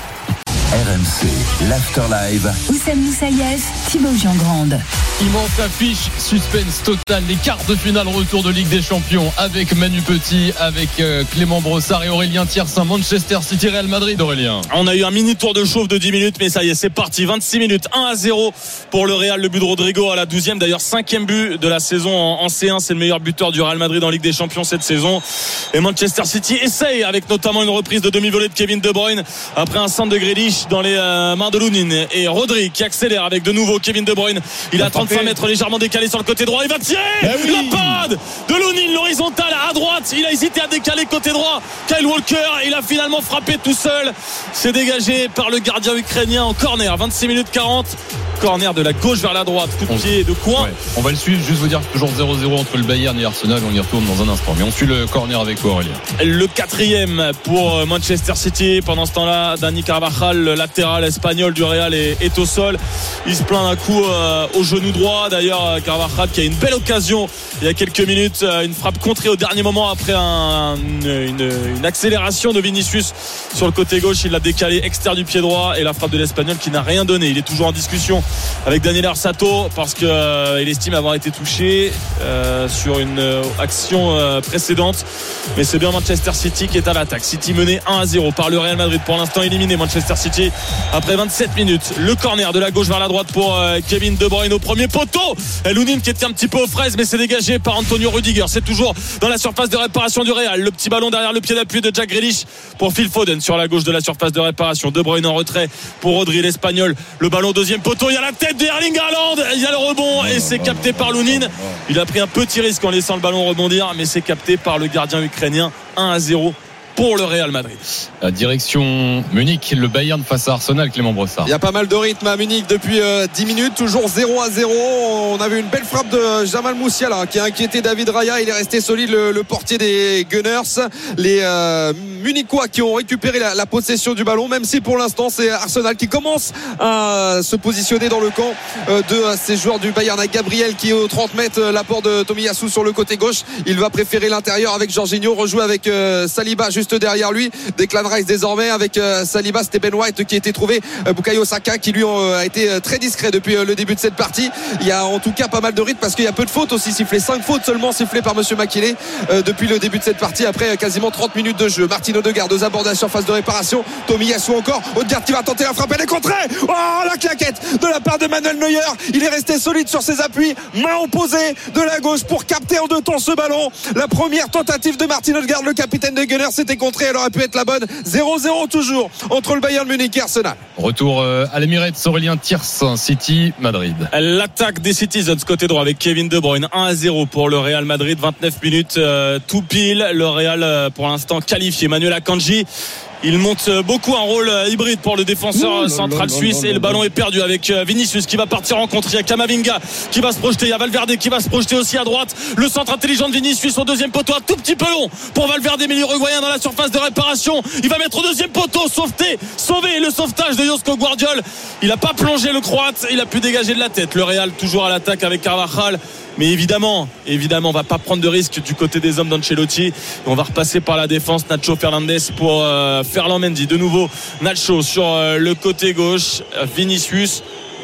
RMC, l'After Live. Oussem Loussaïef, Thibaut Jean-Grande. Immense affiche, suspense total, les quarts de finale retour de Ligue des Champions avec Manu Petit, avec Clément Brossard et Aurélien Thiersin. Manchester City, Real Madrid, Aurélien. On a eu un mini tour de chauffe de 10 minutes, mais ça y est, c'est parti. 26 minutes, 1-0 pour le Real. Le but de Rodrigo à la 12e. D'ailleurs, 5e but de la saison en C1. C'est le meilleur buteur du Real Madrid en Ligue des Champions cette saison. Et Manchester City essaye, avec notamment une reprise de demi-volée de Kevin De Bruyne après un centre de Grealish dans les mains de Lunin. Et Rodri qui accélère avec de nouveau Kevin De Bruyne. Il a 35 mètres légèrement décalé sur le côté droit. Il va tirer la parade de Lunin, l'horizontale à droite. Il a hésité à décaler côté droit. Kyle Walker, il a finalement frappé tout seul. C'est dégagé par le gardien ukrainien en corner. 26 minutes 40. Corner de la gauche vers la droite. Coup de pied de coin. Ouais. On va le suivre. Juste vous dire toujours 0-0 entre le Bayern et Arsenal. On y retourne dans un instant. Mais on suit le corner avec toi, Aurélien. Le 4e pour Manchester City. Pendant ce temps-là, Dani Carvajal, le latéral espagnol du Real, est au sol. Il se plaint d'un coup au genou droit. D'ailleurs, Carvajal qui a une belle occasion il y a quelques minutes. Une frappe contrée au dernier moment après une accélération de Vinicius sur le côté gauche. Il l'a décalé extérieur du pied droit. Et la frappe de l'Espagnol qui n'a rien donné. Il est toujours en discussion avec Daniel Arsato parce qu'il estime avoir été touché sur une action précédente. Mais c'est bien Manchester City qui est à l'attaque. City mené 1-0 par le Real Madrid. Pour l'instant éliminé Manchester City après 27 minutes. Le corner de la gauche vers la droite pour Kevin De Bruyne au premier poteau. Lunin qui était un petit peu aux fraises, mais c'est dégagé par Antonio Rudiger. C'est toujours dans la surface de réparation du Real. Le petit ballon derrière le pied d'appui de Jack Grealish pour Phil Foden sur la gauche de la surface de réparation. De Bruyne en retrait pour Rodri, l'Espagnol. Le ballon deuxième poteau. Il y a la tête d'Erling Haaland. Il y a le rebond et c'est capté par Lunin. Il a pris un petit risque en laissant le ballon rebondir, mais c'est capté par le gardien ukrainien. 1-0 pour le Real Madrid. Direction Munich, le Bayern face à Arsenal, Clément Brossard. Il y a pas mal de rythme à Munich depuis 10 minutes, toujours 0-0. On avait une belle frappe de Jamal Musiala qui a inquiété David Raya. Il est resté solide, le portier des Gunners. Les Munichois qui ont récupéré la possession du ballon, même si pour l'instant c'est Arsenal qui commence à se positionner dans le camp de ces joueurs du Bayern, avec Gabriel qui est aux 30 mètres, l'apport de Tomiyasu sur le côté gauche. Il va préférer l'intérieur avec Jorginho, rejouer avec Saliba juste derrière lui. Declan Rice désormais avec Saliba. C'était Ben White qui a été trouvé. Bukayo Saka qui lui a été très discret depuis le début de cette partie. Il y a en tout cas pas mal de rythme parce qu'il y a peu de fautes aussi sifflées. 5 fautes seulement sifflées par monsieur Makile depuis le début de cette partie après quasiment 30 minutes de jeu. Martin Odegaard, 2 abordages sur phase de réparation. Tomiyasu encore. Odegaard qui va tenter la frappe. Elle est contrée. Oh, la claquette de la part de Manuel Neuer. Il est resté solide sur ses appuis. Main opposée de la gauche pour capter en 2 temps ce ballon. La première tentative de Martin Odegaard, le capitaine de Gunners, c'était contrée. Elle aurait pu être la bonne. 0-0 toujours entre le Bayern Munich et Arsenal. Retour à l'Emirates, Aurélien Thiersin, City, Madrid. L'attaque des Citizens côté droit avec Kevin De Bruyne. 1-0 pour le Real Madrid. 29 minutes tout pile. Le Real pour l'instant qualifié. Manuel Akanji. Il monte beaucoup un rôle hybride pour le défenseur central suisse et le ballon est perdu avec Vinicius qui va partir en contre. Il y a Camavinga qui va se projeter, il y a Valverde qui va se projeter aussi à droite. Le centre intelligent de Vinicius au deuxième poteau, un tout petit peu long pour Valverde, mais l'Uruguayen dans la surface de réparation. Il va mettre au deuxième poteau, sauver le sauvetage de Josko Guardiol. Il n'a pas plongé le Croate, il a pu dégager de la tête. Le Real toujours à l'attaque avec Carvajal. Mais évidemment, on va pas prendre de risque du côté des hommes d'Ancelotti. On va repasser par la défense. Nacho Fernandez pour Ferland Mendy. De nouveau, Nacho sur le côté gauche. Vinicius.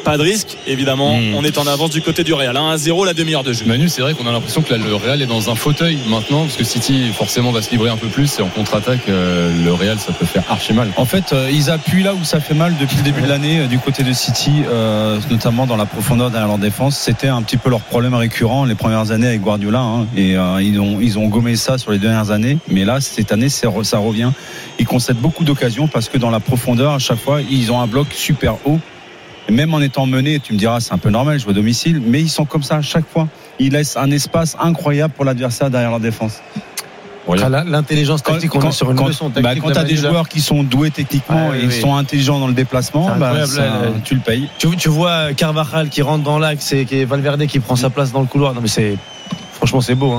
pas de risque évidemment. On est en avance du côté du Real, 1-0 la demi-heure de jeu. Manu, c'est vrai qu'on a l'impression que là, le Real est dans un fauteuil maintenant, parce que City forcément va se livrer un peu plus, et en contre-attaque le Real ça peut faire archi mal. En fait, ils appuient là où ça fait mal depuis le début de l'année du côté de City, notamment dans la profondeur derrière leur défense. C'était un petit peu leur problème récurrent les premières années avec Guardiola, et ils ont gommé ça sur les dernières années, mais là cette année ça revient. Ils concèdent beaucoup d'occasions parce que dans la profondeur à chaque fois ils ont un bloc super haut. Et même en étant menés, tu me diras c'est un peu normal, je joue à domicile, mais ils sont comme ça à chaque fois. Ils laissent un espace incroyable pour l'adversaire derrière leur défense. L'intelligence tactique, on est sur une leçon tactique. Quand tu as des joueurs qui sont doués techniquement et ils sont intelligents dans le déplacement, tu le payes. Tu vois Carvajal qui rentre dans l'axe et qui est Valverde qui prend sa place dans le couloir. Non mais franchement c'est beau.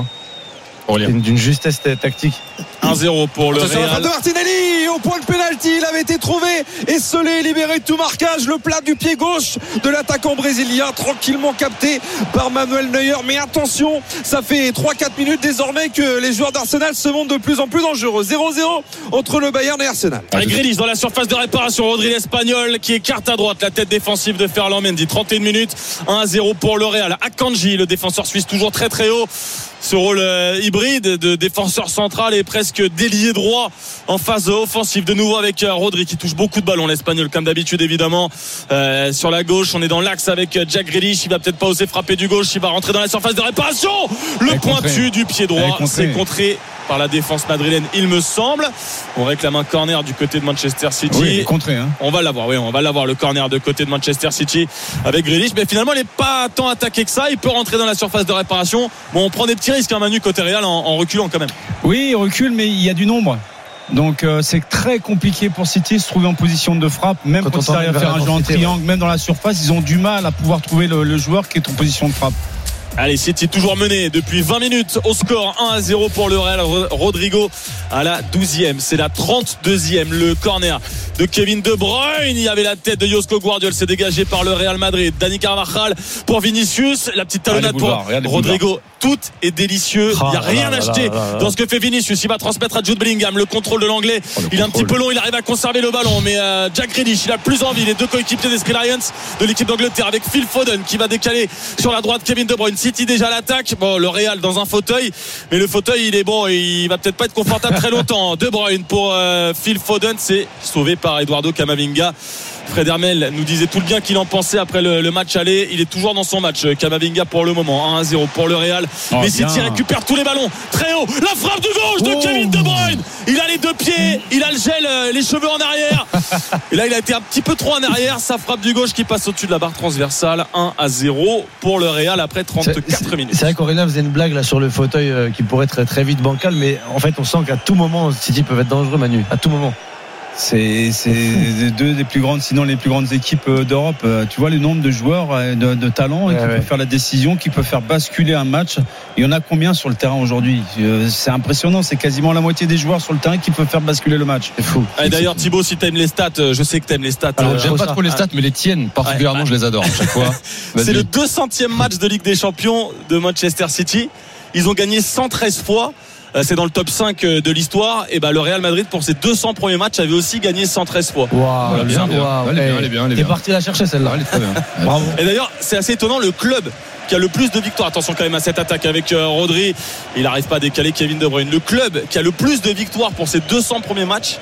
D'une justesse tactique. 1-0 pour le Real. Attention, de Martinelli au point de pénalty, il avait été trouvé et scellé, libéré de tout marquage. Le plat du pied gauche de l'attaquant brésilien, tranquillement capté par Manuel Neuer. Mais attention, ça fait 3-4 minutes désormais que les joueurs d'Arsenal se montrent de plus en plus dangereux. 0-0 entre le Bayern et Arsenal. Avec Grealish dans la surface de réparation, Rodri l'Espagnol qui écarte à droite la tête défensive de Ferland Mendy. 31 minutes, 1-0 pour le Real. Akanji, le défenseur suisse, toujours très très haut. Ce rôle hybride de défenseur central et presque d'ailier droit en phase offensive. De nouveau avec Rodri qui touche beaucoup de ballons, l'Espagnol comme d'habitude évidemment. Sur la gauche, on est dans l'axe avec Jack Grealish. Il va peut-être pas oser frapper du gauche, il va rentrer dans la surface de réparation. Le pointu du pied droit, c'est contré par la défense madrilène, il me semble. On réclame un corner du côté de Manchester City. Oui, contré, on va l'avoir, le corner de côté de Manchester City avec Grealish, mais finalement il n'est pas tant attaqué que ça. Il peut rentrer dans la surface de réparation. Bon, on prend des petits risques, Manu, côté Real en reculant quand même. Oui, il recule, mais il y a du nombre. Donc c'est très compliqué pour City de se trouver en position de frappe, même quand ils arrivent à faire un jeu en triangle, même dans la surface, ils ont du mal à pouvoir trouver le joueur qui est en position de frappe. Allez, City toujours mené depuis 20 minutes au score 1-0 pour le Real. Rodrigo à la 12e, c'est la 32e. Le corner de Kevin De Bruyne, il y avait la tête de Josko Guardiola, c'est dégagé par le Real Madrid. Dani Carvajal pour Vinicius, la petite talonnade pour Rodrigo. Tout est délicieux, il n'y a rien acheté dans ce que fait Vinicius. Il va transmettre à Jude Bellingham le contrôle de l'anglais. Il est un petit peu long, il arrive à conserver le ballon, mais Jack Grealish, il a plus envie. Les deux coéquipiers des Three Lions de l'équipe d'Angleterre avec Phil Foden qui va décaler sur la droite Kevin De Bruyne. City déjà à l'attaque. Bon, le Real dans un fauteuil, mais le fauteuil il est bon et il va peut-être pas être confortable très longtemps. De Bruyne pour Phil Foden, c'est sauvé par Eduardo Camavinga. Fred Hermel nous disait tout le bien qu'il en pensait après le match aller. Il est toujours dans son match, Camavinga, pour le moment. 1-0 pour le Real. Mais City récupère tous les ballons très haut. La frappe de gauche de Kevin De Bruyne. Il a les deux pieds, il a le gel, les cheveux en arrière. Et là il a été un petit peu trop en arrière. Sa frappe du gauche qui passe au-dessus de la barre transversale. 1-0 pour le Real après 34 minutes. C'est vrai qu'Aurélien faisait une blague là sur le fauteuil qui pourrait être très vite bancal, mais en fait on sent qu'à tout moment City peuvent être dangereux, Manu, à tout moment. C'est deux des plus grandes, sinon les plus grandes équipes d'Europe. Tu vois le nombre de joueurs de talent qui peuvent faire la décision, qui peuvent faire basculer un match. Il y en a combien sur le terrain aujourd'hui? C'est impressionnant, c'est quasiment la moitié des joueurs sur le terrain qui peuvent faire basculer le match. C'est fou. Et d'ailleurs Thibaut, si t'aimes les stats, je sais que t'aimes les stats. J'aime pas trop les stats, mais les tiennes particulièrement, je les adore à chaque fois. C'est le 200e match de Ligue des Champions de Manchester City. Ils ont gagné 113 fois. C'est dans le top 5 de l'histoire. Et le Real Madrid pour ses 200 premiers matchs avait aussi gagné 113 fois. Waouh, Elle est bien. T'es parti la chercher celle-là. Elle est très bien. Bravo. Et d'ailleurs, c'est assez étonnant, le club qui a le plus de victoires. Attention quand même à cette attaque avec Rodri. Il n'arrive pas à décaler Kevin De Bruyne. Le club qui a le plus de victoires pour ses 200 premiers matchs.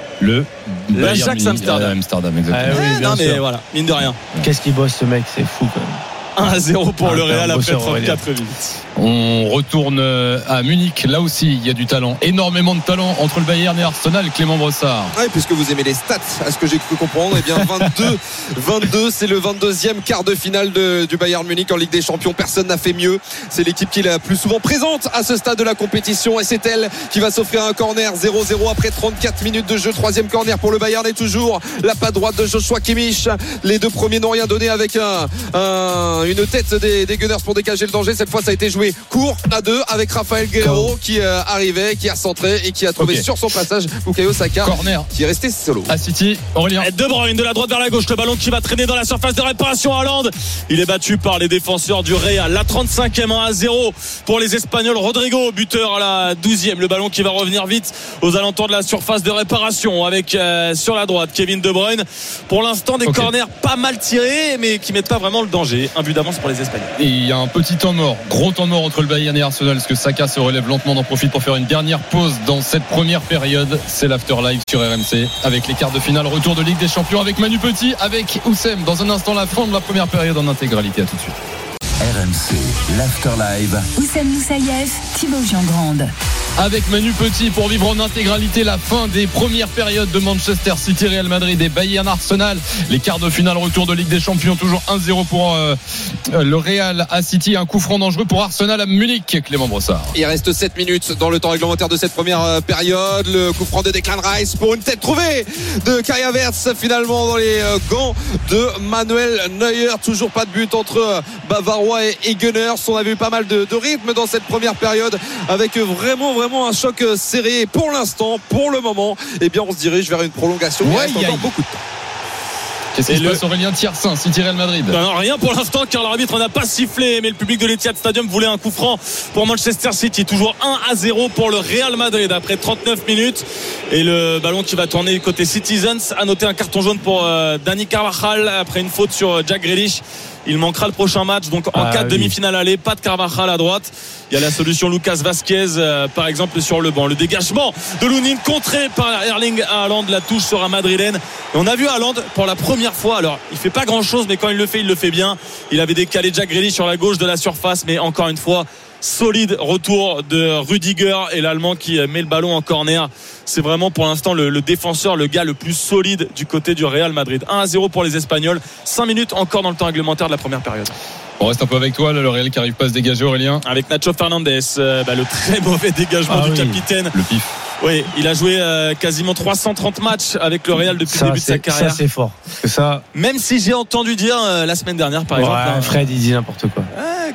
L'Ajax Amsterdam. Exactement. Non mais voilà, mine de rien. Qu'est-ce qu'il bosse ce mec, c'est fou quand même. 1-0 pour le Real après 34 minutes. On retourne à Munich. Là aussi, il y a du talent. Énormément de talent entre le Bayern et Arsenal. Clément Brossard. Oui, puisque vous aimez les stats, à ce que j'ai cru comprendre, 22, c'est le 22e quart de finale du Bayern Munich en Ligue des Champions. Personne n'a fait mieux. C'est l'équipe qui est la plus souvent présente à ce stade de la compétition et c'est elle qui va s'offrir un corner. 0-0 après 34 minutes de jeu. Troisième corner pour le Bayern et toujours la patte droite de Joshua Kimmich. Les deux premiers n'ont rien donné avec une tête des Gunners pour dégager le danger. Cette fois, ça a été joué joué court à 2 avec Raphaël Guerrero qui arrivait, qui a centré et qui a trouvé sur son passage Bukayo Saka, corner qui est resté solo. à City. Aurélien. De Bruyne de la droite vers la gauche, le ballon qui va traîner dans la surface de réparation. Haaland, il est battu par les défenseurs du Real. La 35e 1-0 pour les Espagnols. Rodrigo, buteur à la 12e, le ballon qui va revenir vite aux alentours de la surface de réparation avec sur la droite Kevin De Bruyne. Pour l'instant des corners pas mal tirés mais qui mettent pas vraiment le danger. Un but d'avance pour les Espagnols. Et il y a un petit temps mort, gros temps mort entre le Bayern et Arsenal, parce que Saka se relève lentement, d'en profite pour faire une dernière pause dans cette première période. C'est l'After Live sur RMC avec les quarts de finale, retour de Ligue des Champions avec Manu Petit, avec Oussem. Dans un instant, la fin de la première période en intégralité. À tout de suite. RMC, l'After Live. Oussem Moussaïef, Thibaut Jean-Grande. Avec Manu Petit pour vivre en intégralité la fin des premières périodes de Manchester City, Real Madrid et Bayern Arsenal. Les quarts de finale, retour de Ligue des Champions, toujours 1-0 pour le Real à City. Un coup franc dangereux pour Arsenal à Munich. Clément Brossard. Il reste 7 minutes dans le temps réglementaire de cette première période. Le coup franc de Declan Rice pour une tête trouvée de Kai Havertz, finalement dans les gants de Manuel Neuer. Toujours pas de but entre Bavarois et Gunners. On a vu pas mal de rythme dans cette première période avec vraiment un choc serré. Pour l'instant, pour le moment, eh bien on se dirige vers une prolongation. Il reste encore beaucoup de temps. Qu'est-ce qui se passe, Aurélien? Tiersin, City Real Madrid. Non, rien pour l'instant car l'arbitre n'a pas sifflé, mais le public de l'Etihad Stadium voulait un coup franc pour Manchester City. Toujours 1-0 pour le Real Madrid après 39 minutes. Et le ballon qui va tourner côté Citizens. A noté un carton jaune pour Dani Carvajal après une faute sur Jack Grealish. Il manquera le prochain match, donc en cas de demi-finale aller, pas de Carvajal à droite. Il y a la solution Lucas Vazquez par exemple sur le banc. Le dégagement de Lunin contré par Erling Haaland. La touche sera madrilène. Et on a vu Haaland pour la première fois. Alors il fait pas grand chose, mais quand il le fait bien. Il avait décalé Jack Grealish sur la gauche de la surface, mais encore une fois solide retour de Rudiger et l'Allemand qui met le ballon en corner. C'est vraiment pour l'instant le défenseur, le gars le plus solide du côté du Real Madrid. 1-0 pour les Espagnols. 5 minutes encore dans le temps réglementaire de la première période. On reste un peu avec toi, le Real qui n'arrive pas à se dégager, Aurélien. Avec Nacho Fernandez, le très mauvais dégagement du capitaine. Le pif. Oui, il a joué quasiment 330 matchs avec le Real depuis le début de sa carrière. Ça c'est fort. Ça... Même si j'ai entendu dire la semaine dernière par exemple. Fred il dit n'importe quoi.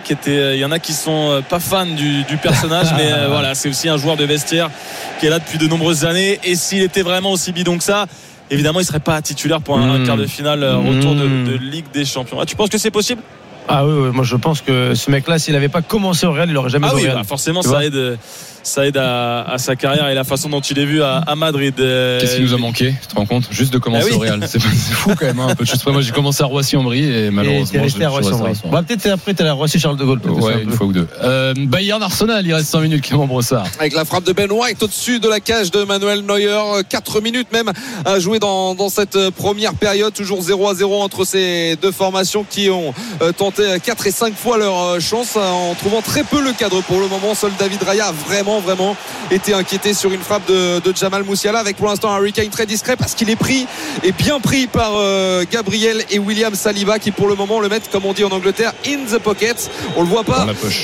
Il y en a qui sont pas fans du personnage, mais voilà, c'est aussi un joueur de vestiaire qui est là depuis de nombreuses années. Et s'il était vraiment aussi bidon que ça, évidemment il serait pas titulaire pour un quart de finale retour de Ligue des Champions. Tu penses que c'est possible? Ah oui, moi je pense que ce mec-là, s'il n'avait pas commencé au Real, il n'aurait jamais joué au Real. Forcément, ça aide à sa carrière et la façon dont il est vu à Madrid. Qu'est-ce qui nous a manqué? Tu te rends compte? Juste de commencer au Real. C'est fou quand même. Un peu de choses. Moi, j'ai commencé à Roissy-en-Brie et malheureusement. Et resté à Roissy-en-Brie. Peut-être après, t'es à Roissy-Charles de Gaulle. Ouais, une fois ou deux. Bayern Arsenal, il reste 5 minutes, Clément Brossard. Avec la frappe de Ben White au-dessus de la cage de Manuel Neuer. 4 minutes même à jouer dans cette première période. Toujours 0-0 entre ces deux formations qui ont tenté 4 et 5 fois leur chance en trouvant très peu le cadre pour le moment. Seul David Raya a vraiment été inquiété sur une frappe de Jamal Musiala, avec pour l'instant un Harry Kane très discret parce qu'il est bien pris par Gabriel et William Saliba qui pour le moment le mettent, comme on dit en Angleterre, in the pocket. On le voit pas.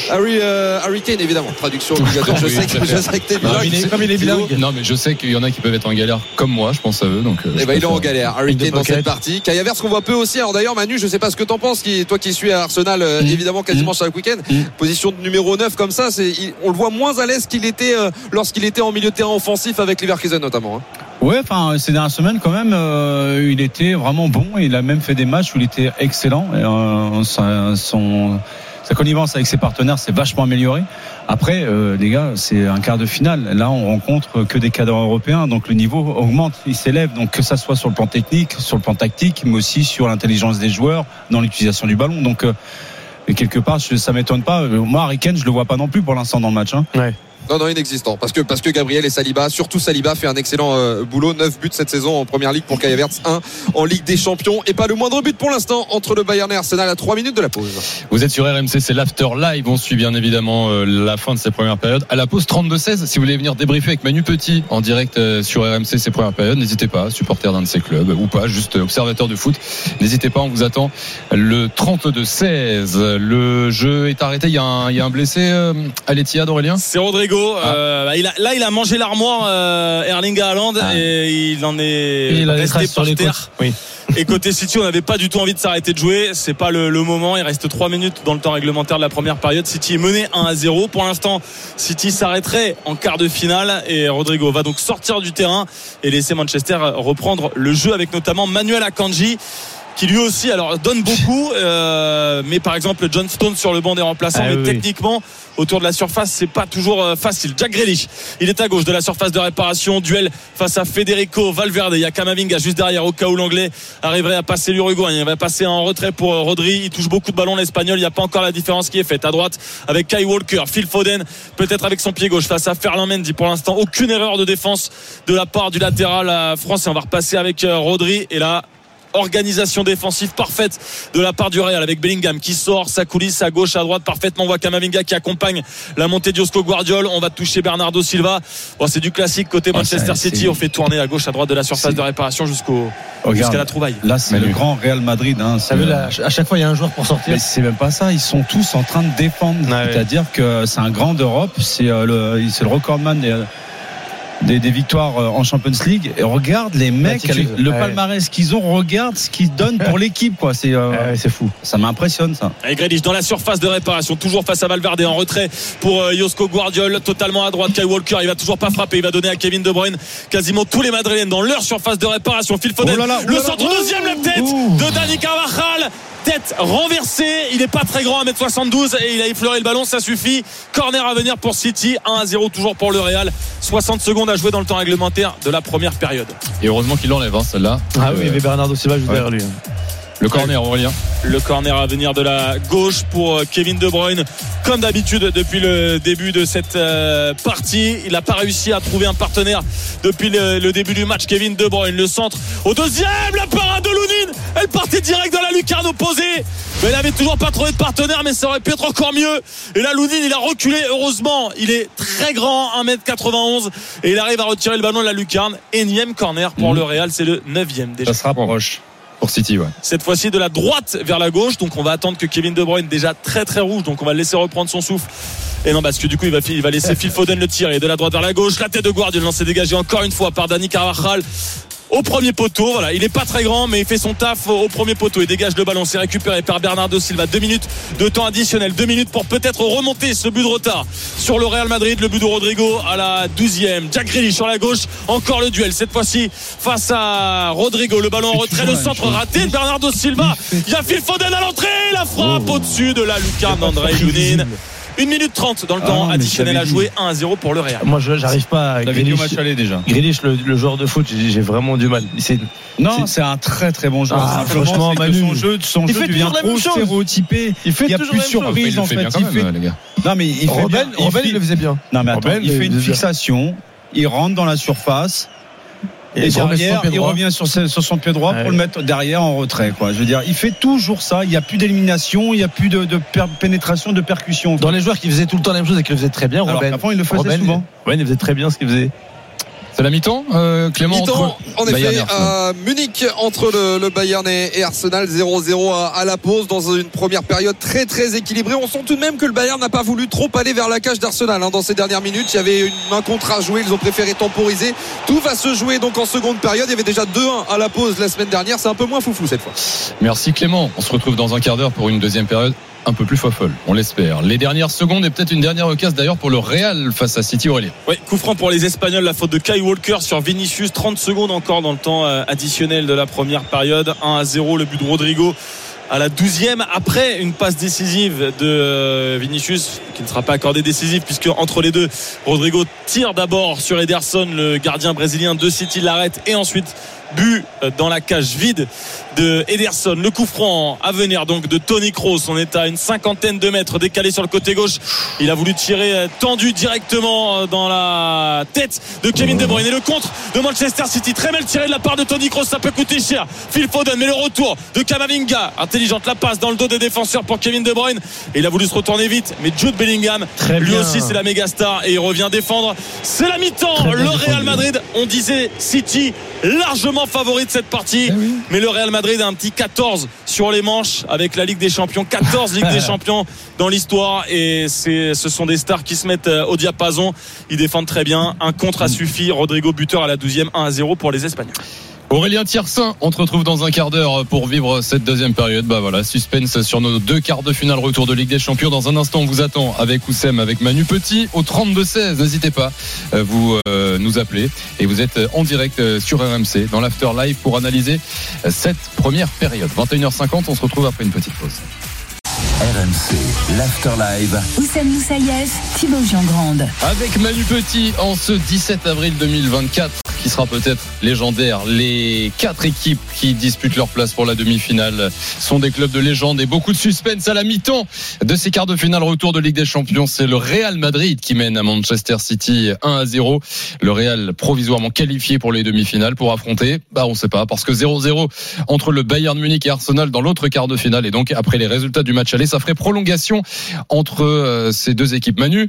Harry Kane évidemment. Traduction obligatoire. Je sais que t'es bilingue. Comme il est bilingue. Non, mais je sais qu'il y en a qui peuvent être en galère comme moi, je pense à eux. Donc, il est en galère. Harry Kane dans cette partie. Kai Havertz qu'on voit peu aussi. Alors d'ailleurs, Manu, je sais pas ce que t'en penses, toi qui suis à Arsenal évidemment quasiment chaque week-end. Position de numéro 9 comme ça, on le voit moins à l'aise qu'il était lorsqu'il était en milieu de terrain offensif avec Leverkusen notamment. Ouais, ces dernières semaines quand même, il était vraiment bon. Il a même fait des matchs où il était excellent. Et, sa connivence avec ses partenaires s'est vachement améliorée. Après, les gars, c'est un quart de finale. Là, on rencontre que des cadres européens, donc le niveau augmente, il s'élève. Donc que ça soit sur le plan technique, sur le plan tactique, mais aussi sur l'intelligence des joueurs dans l'utilisation du ballon. Donc quelque part, ça m'étonne pas. Moi, Harry Kane, je le vois pas non plus pour l'instant dans le match. Ouais. Non, inexistant. Parce que Gabriel et Saliba, surtout Saliba, fait un excellent boulot. 9 buts cette saison en première ligue pour Kai Havertz, 1 en Ligue des Champions. Et pas le moindre but pour l'instant entre le Bayern et Arsenal à 3 minutes de la pause. Vous êtes sur RMC, c'est l'After Live. On suit bien évidemment la fin de ces premières périodes. À la pause 32-16, si vous voulez venir débriefer avec Manu Petit en direct sur RMC ces premières périodes, n'hésitez pas, supporter d'un de ces clubs ou pas, juste observateur de foot. N'hésitez pas, on vous attend. Le 32-16, le jeu est arrêté. Il y a un blessé à l'Etihad, Aurélien. C'est Rodrigo Rodrigo. Il a mangé l'armoire Erling Haaland et il en est resté par terre. Oui. Et côté City, on n'avait pas du tout envie de s'arrêter de jouer. C'est pas le moment. Il reste 3 minutes dans le temps réglementaire de la première période. City est mené 1-0. Pour l'instant, City s'arrêterait en quart de finale et Rodrigo va donc sortir du terrain et laisser Manchester reprendre le jeu avec notamment Manuel Akanji, qui lui aussi donne beaucoup, mais par exemple John Stones sur le banc des remplaçants, mais techniquement autour de la surface c'est pas toujours facile. Jack Grealish, il est à gauche de la surface de réparation, duel face à Federico Valverde. Il y a Camavinga juste derrière au cas où l'anglais arriverait à passer l'Uruguayen. Il va passer en retrait pour Rodri. Il touche beaucoup de ballons l'Espagnol. Il n'y a pas encore la différence qui est faite à droite avec Kyle Walker, Phil Foden peut-être avec son pied gauche face à Ferland Mendy. Pour l'instant aucune erreur de défense de la part du latéral français. On va repasser avec Rodri et là organisation défensive parfaite de la part du Real avec Bellingham qui sort sa coulisse à gauche à droite parfaitement. On voit Camavinga qui accompagne la montée d'Isco Guardiola. On va toucher Bernardo Silva. C'est du classique côté Manchester City. On fait tourner à gauche à droite de la surface de réparation jusqu'à la trouvaille. Là c'est le grand Real Madrid à chaque fois il y a un joueur pour sortir. Mais c'est même pas ça, ils sont tous en train de défendre. C'est-à-dire que c'est un grand d'Europe. C'est le recordman des victoires en Champions League. Et regarde les mecs avec le palmarès qu'ils ont, regarde ce qu'ils donnent pour l'équipe quoi. C'est fou, ça m'impressionne ça. Avec Grealish dans la surface de réparation, toujours face à Valverde en retrait pour Isco Guardiola, totalement à droite. Kyle Walker, il va toujours pas frapper, il va donner à Kevin De Bruyne quasiment tous les Madrilènes dans leur surface de réparation. Phil Foden, le centre deuxième, la tête de Dani Carvajal, tête renversée, il n'est pas très grand, 1m72 et il a effleuré le ballon, ça suffit. Corner à venir pour City, 1-0 toujours pour le Real. 60 secondes à jouer dans le temps réglementaire de la première période. Et heureusement qu'il l'enlève celle-là. Oui, il y avait Bernardo Silva juste derrière lui. Le corner, Aurélien. Le corner à venir de la gauche pour Kevin De Bruyne. Comme d'habitude depuis le début de cette partie, il n'a pas réussi à trouver un partenaire depuis le début du match. Kevin De Bruyne, le centre au deuxième, la parade de Lunin, elle partait direct dans la lucarne opposée, mais il n'avait toujours pas trouvé de partenaire, mais ça aurait pu être encore mieux. Et là Lunin il a reculé, heureusement il est très grand, 1m91, et il arrive à retirer le ballon de la lucarne. Énième corner pour le Real, c'est le 9e déjà. Ça se rapproche pour City, cette fois-ci de la droite vers la gauche, donc on va attendre que Kevin De Bruyne, déjà très très rouge, donc on va le laisser reprendre son souffle. Et non, parce que du coup il va laisser Phil Foden le tirer de la droite vers la gauche. La tête de Guardiola, lancé dégagé encore une fois par Dani Carvajal au premier poteau. Voilà, il est pas très grand mais il fait son taf au premier poteau et dégage le ballon. C'est récupéré par Bernardo Silva. 2 minutes de temps additionnel, 2 minutes pour peut-être remonter ce but de retard sur le Real Madrid. Le but de Rodrigo à la 12e. Jack Grealish sur la gauche, encore le duel cette fois-ci face à Rodrigo. Le ballon en retrait, le centre raté de Bernardo Silva. Il y a Phil Foden à l'entrée, la frappe au-dessus de la lucarne d'André Lunin. 1 minute 30 dans le temps additionnel à jouer, 1-0 pour le Real. Moi j'arrive pas à Grealish, le joueur de foot, j'ai vraiment du mal. C'est un très très bon joueur. Franchement, son jeu devient trop stéréotypé. Il y a plus de surprise en fait. Non mais Robben il le faisait bien. Non mais attends, il fait une fixation, il rentre dans la surface. Et derrière, il revient sur son pied droit pour le mettre derrière en retrait, quoi. Je veux dire, il fait toujours ça. Il n'y a plus d'élimination, il n'y a plus de pénétration, de percussion. Dans les joueurs qui faisaient tout le temps la même chose et qui le faisaient très bien, Robben. Avant, il le faisait souvent. Il faisait très bien ce qu'il faisait. C'est la mi-temps, Clément, mi-temps, en effet, à Munich, entre le Bayern et Arsenal, 0-0 à la pause, dans une première période très très équilibrée. On sent tout de même que le Bayern n'a pas voulu trop aller vers la cage d'Arsenal dans ces dernières minutes. Il y avait un contre à jouer, ils ont préféré temporiser. Tout va se jouer donc en seconde période. Il y avait déjà 2-1 à la pause la semaine dernière. C'est un peu moins foufou cette fois. Merci Clément. On se retrouve dans un quart d'heure pour une deuxième période un peu plus folle, on l'espère. Les dernières secondes et peut-être une dernière occasion d'ailleurs pour le Real face à City. Aurélien. Oui, coup franc pour les Espagnols, la faute de Kyle Walker sur Vinicius. 30 secondes encore dans le temps additionnel de la première période. 1-0, le but de Rodrigo à la 12e, après une passe décisive de Vinicius qui ne sera pas accordée décisive puisque entre les deux, Rodrigo tire d'abord sur Ederson, le gardien brésilien de City l'arrête, et ensuite but dans la cage vide de Ederson. Le coup franc à venir donc de Toni Kroos. On est à une 50aine de mètres, décalé sur le côté gauche. Il a voulu tirer tendu directement dans la tête de Kevin De Bruyne. Et le contre de Manchester City, très mal tiré de la part de Toni Kroos, ça peut coûter cher. Phil Foden, mais le retour de Camavinga, intelligente la passe dans le dos des défenseurs pour Kevin De Bruyne, et il a voulu se retourner vite, mais Jude Bellingham lui aussi c'est la méga star et il revient défendre. C'est la mi-temps. Le Real Madrid, on disait City largement grand favori de cette partie. Mais le Real Madrid a un petit 14 sur les manches avec la Ligue des Champions. 14 Ligue des Champions dans l'histoire. Et ce sont des stars qui se mettent au diapason. Ils défendent très bien. Un contre a suffi. Rodrigo buteur à la 12e, 1-0 pour les Espagnols. Aurélien Thiersin, on te retrouve dans un quart d'heure pour vivre cette deuxième période. Bah voilà, suspense sur nos 2 quarts de finale retour de Ligue des Champions. Dans un instant, on vous attend avec Oussem, avec Manu Petit au 32-16. N'hésitez pas, vous nous appelez et vous êtes en direct sur RMC dans l'After Live pour analyser cette première période. 21h50, on se retrouve après une petite pause. RMC, l'After Live. Oussem Moussaïef, Thibaut Jean-Grande. Avec Manu Petit en ce 17 avril 2024. Qui sera peut-être légendaire. Les 4 équipes qui disputent leur place pour la demi-finale sont des clubs de légende et beaucoup de suspense à la mi-temps de ces quarts de finale retour de Ligue des Champions. C'est le Real Madrid qui mène à Manchester City 1-0. Le Real provisoirement qualifié pour les demi-finales pour affronter, on sait pas, parce que 0-0 entre le Bayern Munich et Arsenal dans l'autre quart de finale. Et donc après les résultats du match aller, ça ferait prolongation entre ces 2 équipes. Manu,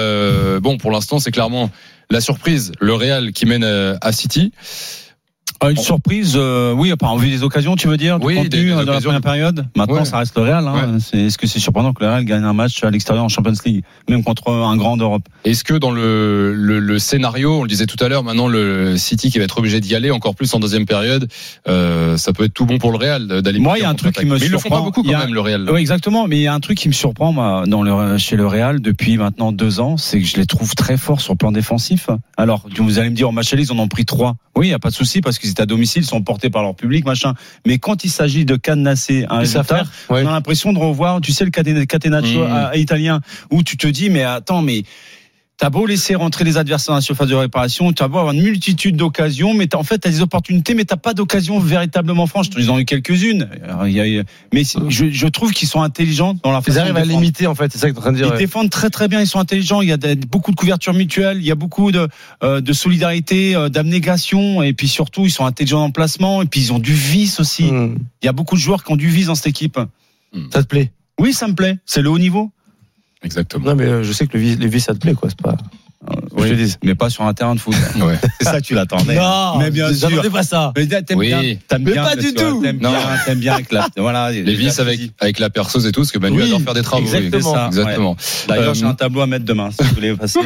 pour l'instant c'est clairement la surprise, le Real qui mène à City. Une surprise, oui, en vue des occasions, tu veux dire, du contenu des dans la première période. Maintenant, ça reste le Real. Est-ce que c'est surprenant que le Real gagne un match à l'extérieur en Champions League, même contre un grand d'Europe? Est-ce que dans le scénario, on le disait tout à l'heure, maintenant le City qui va être obligé d'y aller encore plus en deuxième période, ça peut être tout bon pour le Real d'aller. Moi, il y a un truc qui me surprend. Mais ils le font pas beaucoup quand même, le Real. Oui, exactement. Mais il y a un truc qui me surprend chez le Real depuis maintenant 2 ans, c'est que je les trouve très forts sur le plan défensif. Alors, vous allez me dire, en match aller, ils en ont pris 3. Oui, il n'y a pas de souci parce qu'ils étaient à domicile, ils sont portés par leur public, machin. Mais quand il s'agit de cadenasser un résultat, on a l'impression de revoir, tu sais, le catenaccio italien, où tu te dis, mais attends, mais t'as beau laisser rentrer les adversaires dans la surface de réparation, t'as beau avoir une multitude d'occasions, mais en fait, t'as des opportunités, mais t'as pas d'occasion véritablement franche. Ils en ont eu quelques-unes. Mais je trouve qu'ils sont intelligents dans la façon. Ils arrivent à limiter, en fait. C'est ça que t'es en train de dire. Ils défendent très très bien. Ils sont intelligents. Il y a beaucoup de couverture mutuelle. Il y a beaucoup de solidarité, d'abnégation. Et puis surtout, ils sont intelligents dans le placement. Et puis ils ont du vice aussi. Il y a beaucoup de joueurs qui ont du vice dans cette équipe. Ça te plaît? Oui, ça me plaît. C'est le haut niveau. Exactement. Non, mais je sais que le vice, ça te plaît, quoi. C'est pas. Oui, je dis, mais pas sur un terrain de foot. Ouais. C'est ça que tu l'attendais. Non, mais bien sûr. J'attendais pas ça. Mais t'aimes bien. Mais pas du tout. T'aimes bien avec la, voilà. Les vis avec la perceuse et tout, parce que Manu adore faire des travaux. Exactement. D'ailleurs, j'ai un tableau à mettre demain, si vous voulez passer.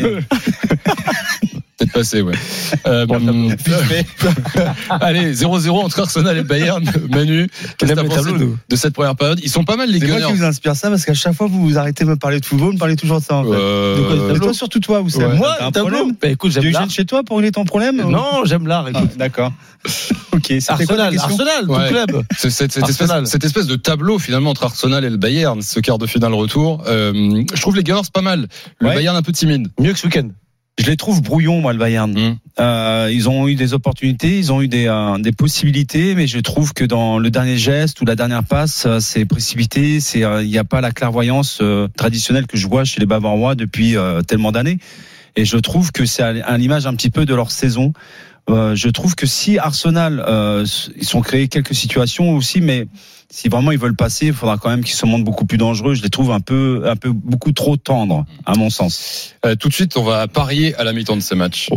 Peut-être passé, ouais. Allez, 0-0 entre Arsenal et Bayern. Manu, qu'est-ce que t'as pensé de cette première période? Ils sont pas mal, les Gunners. C'est moi qui vous inspire ça, parce qu'à chaque fois vous arrêtez de me parler de football, vous me parlez toujours de ça, en fait. Mais toi, surtout toi, vous savez. Moi, un problème. Écoute, j'aime l'art. Chez toi pour régler ton problème? Non, j'aime l'art, écoute. D'accord. Ok, Arsenal, tout club. Cette espèce de tableau, finalement, entre Arsenal et le Bayern, ce quart de finale retour. Je trouve les Gunners pas mal. Le Bayern un peu timide. Mieux que ce week-end. Je les trouve brouillons, moi, le Bayern. Ils ont eu des opportunités, ils ont eu des possibilités, mais je trouve que dans le dernier geste ou la dernière passe, c'est précipité. Il n'y a pas la clairvoyance traditionnelle que je vois chez les Bavarois depuis tellement d'années. Et je trouve que c'est à l'image un petit peu de leur saison. Je trouve que si Arsenal, ils sont créés quelques situations aussi, mais si vraiment ils veulent passer, il faudra quand même qu'ils se montrent beaucoup plus dangereux. Je les trouve un peu beaucoup trop tendres, à mon sens. Tout de suite, on va parier à la mi-temps de ces matchs.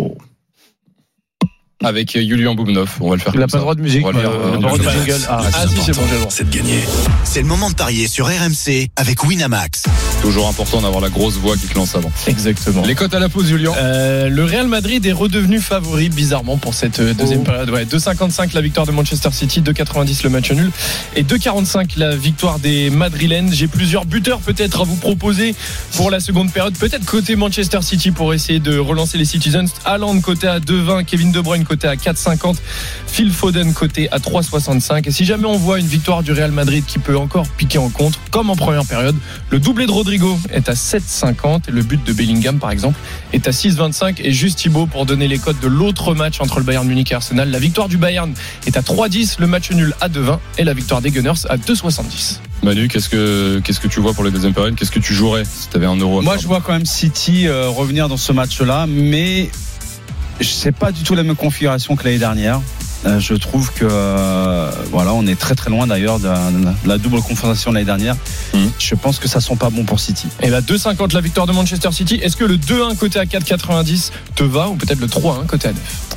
Avec Julien Boubnov, on va le faire. Il n'a pas le droit de musique. Il n'a pas le droit de jingle. Si, c'est bon, c'est de gagner. C'est le moment de parier sur RMC avec Winamax. Toujours important d'avoir la grosse voix qui te lance avant. Exactement. Les cotes à la pause, Julien. Le Real Madrid est redevenu favori bizarrement pour cette deuxième période. 2,55 la victoire de Manchester City, 2,90 le match nul et 2,45 la victoire des Madrilènes. J'ai plusieurs buteurs peut-être à vous proposer pour la seconde période. Peut-être côté Manchester City pour essayer de relancer les Citizens. Haaland côté à 2,20, Kevin De Bruyne côté à 4,50, Phil Foden côté à 3,65. Et si jamais on voit une victoire du Real Madrid qui peut encore piquer en contre, comme en première période, le doublé de Rodrigo est à 7,50 et le but de Bellingham par exemple est à 6,25. Et juste Thibaut pour donner les cotes de l'autre match entre le Bayern Munich et Arsenal, la victoire du Bayern est à 3,10, le match nul à 2,20 et la victoire des Gunners à 2,70. Manu, qu'est-ce que tu vois pour les deuxièmes périodes? Qu'est-ce que tu jouerais si tu avais €? Moi, je vois quand même City revenir dans ce match-là, mais c'est pas du tout la même configuration que l'année dernière. Je trouve que on est très très loin d'ailleurs de la double confrontation de l'année dernière. Je pense que ça sent pas bon pour City. Et la 2,50 la victoire de Manchester City. Est-ce que le 2-1 côté à 4,90 te va ou peut-être le 3-1 côté à 9?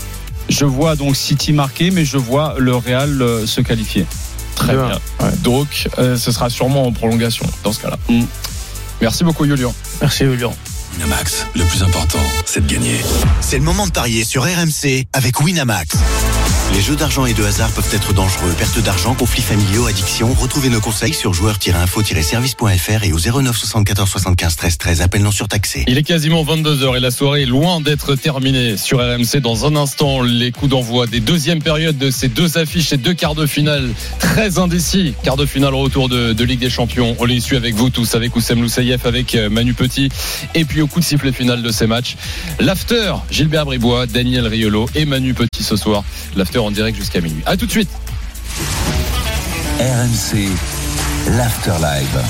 Je vois donc City marquer, mais je vois le Real se qualifier. Très bien. Ouais. Donc, ce sera sûrement en prolongation dans ce cas-là. Merci beaucoup, Julien. Merci, Julien. Winamax, le plus important, c'est de gagner. C'est le moment de parier sur RMC avec Winamax. Les jeux d'argent et de hasard peuvent être dangereux. Perte d'argent, conflits familiaux, addiction. Retrouvez nos conseils sur joueurs-info-service.fr et au 09 74 75 13 13. Appel non surtaxé. Il est quasiment 22h et la soirée est loin d'être terminée sur RMC. Dans un instant, les coups d'envoi des deuxièmes périodes de ces deux affiches, ces deux quarts de finale très indécis. Quart de finale retour de Ligue des Champions. On les suit avec vous tous, avec Oussem Loussaïef, avec Manu Petit. Et puis au coup de sifflet final de ces matchs, l'after, Gilbert Bribois, Daniel Riolo et Manu Petit ce soir. L'after en direct jusqu'à minuit. A tout de suite. RMC, l'After Live.